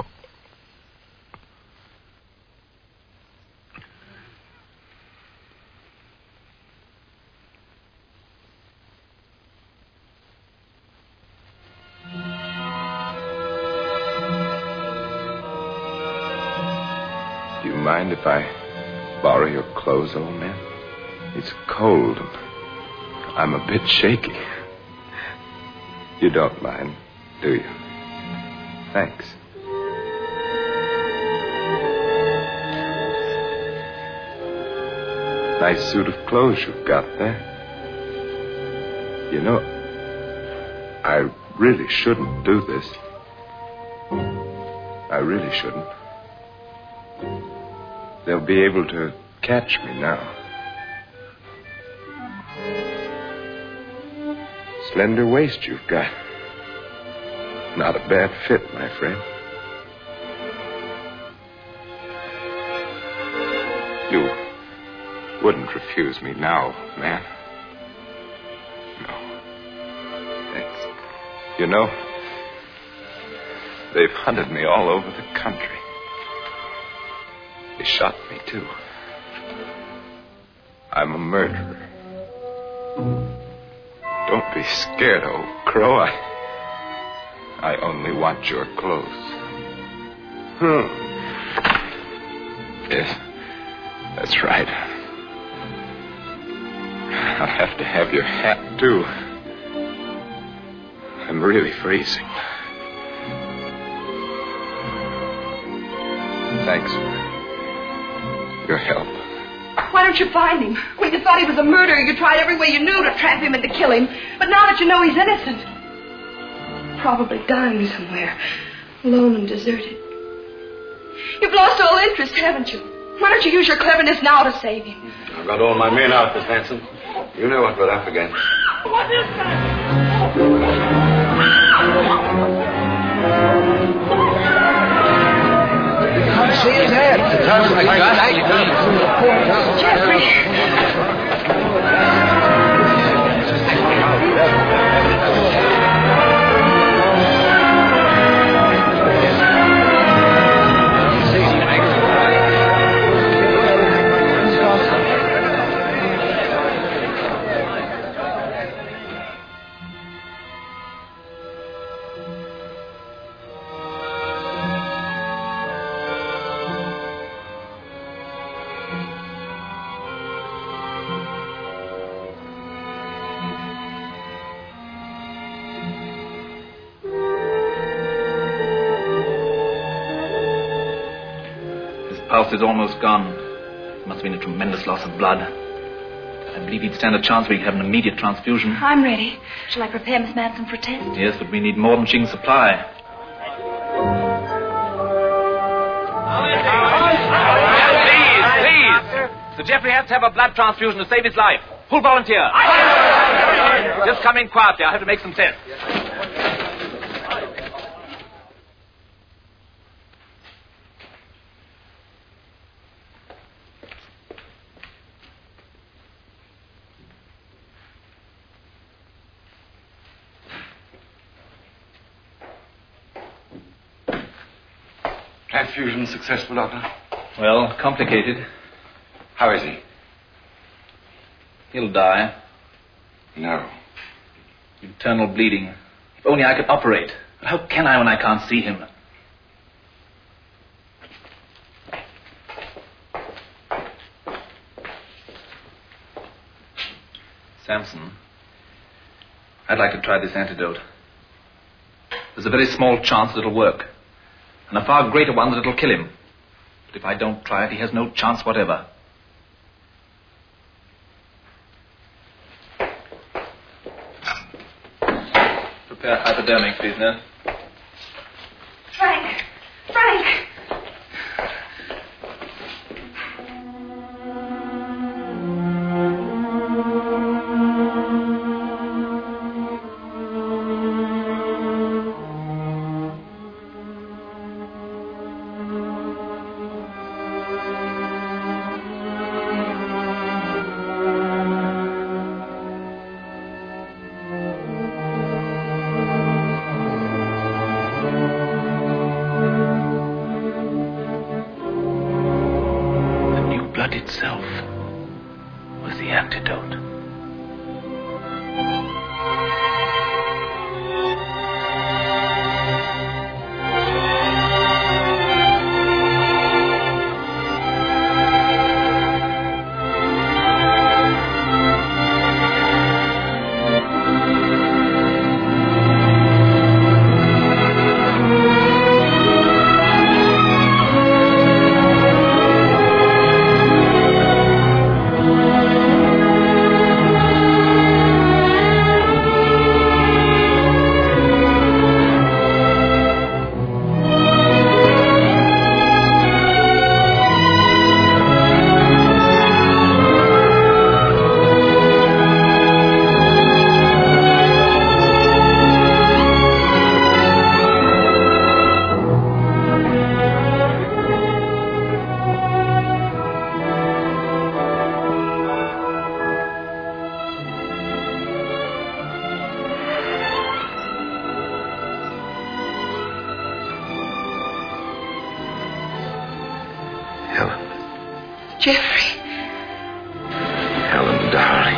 Do you mind if I borrow your clothes, old man? It's cold. I'm a bit shaky. You don't mind, do you? Thanks. Nice suit of clothes you've got there. You know, I really shouldn't do this. I really shouldn't. They'll be able to catch me now. Slender waist you've got. Not a bad fit, my friend. You wouldn't refuse me now, man. No. Thanks. You know, they've hunted me all over the country. They shot me, too. I'm a murderer. Don't be scared, old crow. I... I only want your clothes. Hmm. Yes, that's right. I'll have to have your hat, too. I'm really freezing. Thanks for your help. Why don't you find him? When you thought he was a murderer, you tried every way you knew to trap him and to kill him. But now that you know he's innocent, probably dying somewhere, alone and deserted. You've lost all interest, haven't you? Why don't you use your cleverness now to save him? I've got all my men out, Miss Manson. You know what we're up against. What is that? I see his head. Pulse is almost gone. It must have been a tremendous loss of blood. I believe he'd stand a chance we could have an immediate transfusion. I'm ready. Shall I prepare Miss Manson for a test? Yes, but we need more than she can supply. Please, please. Sir Geoffrey has to have a blood transfusion to save his life. Who'll volunteer? Just come in quietly. I have to make some tests. Transfusion successful, Doctor? Well, complicated. How is he? He'll die. No. Internal bleeding. If only I could operate. But how can I when I can't see him? Samson, I'd like to try this antidote. There's a very small chance it'll work. And a far greater one that it'll kill him. But if I don't try it, he has no chance whatever. Prepare hypodermic, please, nurse. Frank! Frank! Itself was the antidote. Helen. Jeffrey. Helen, darling.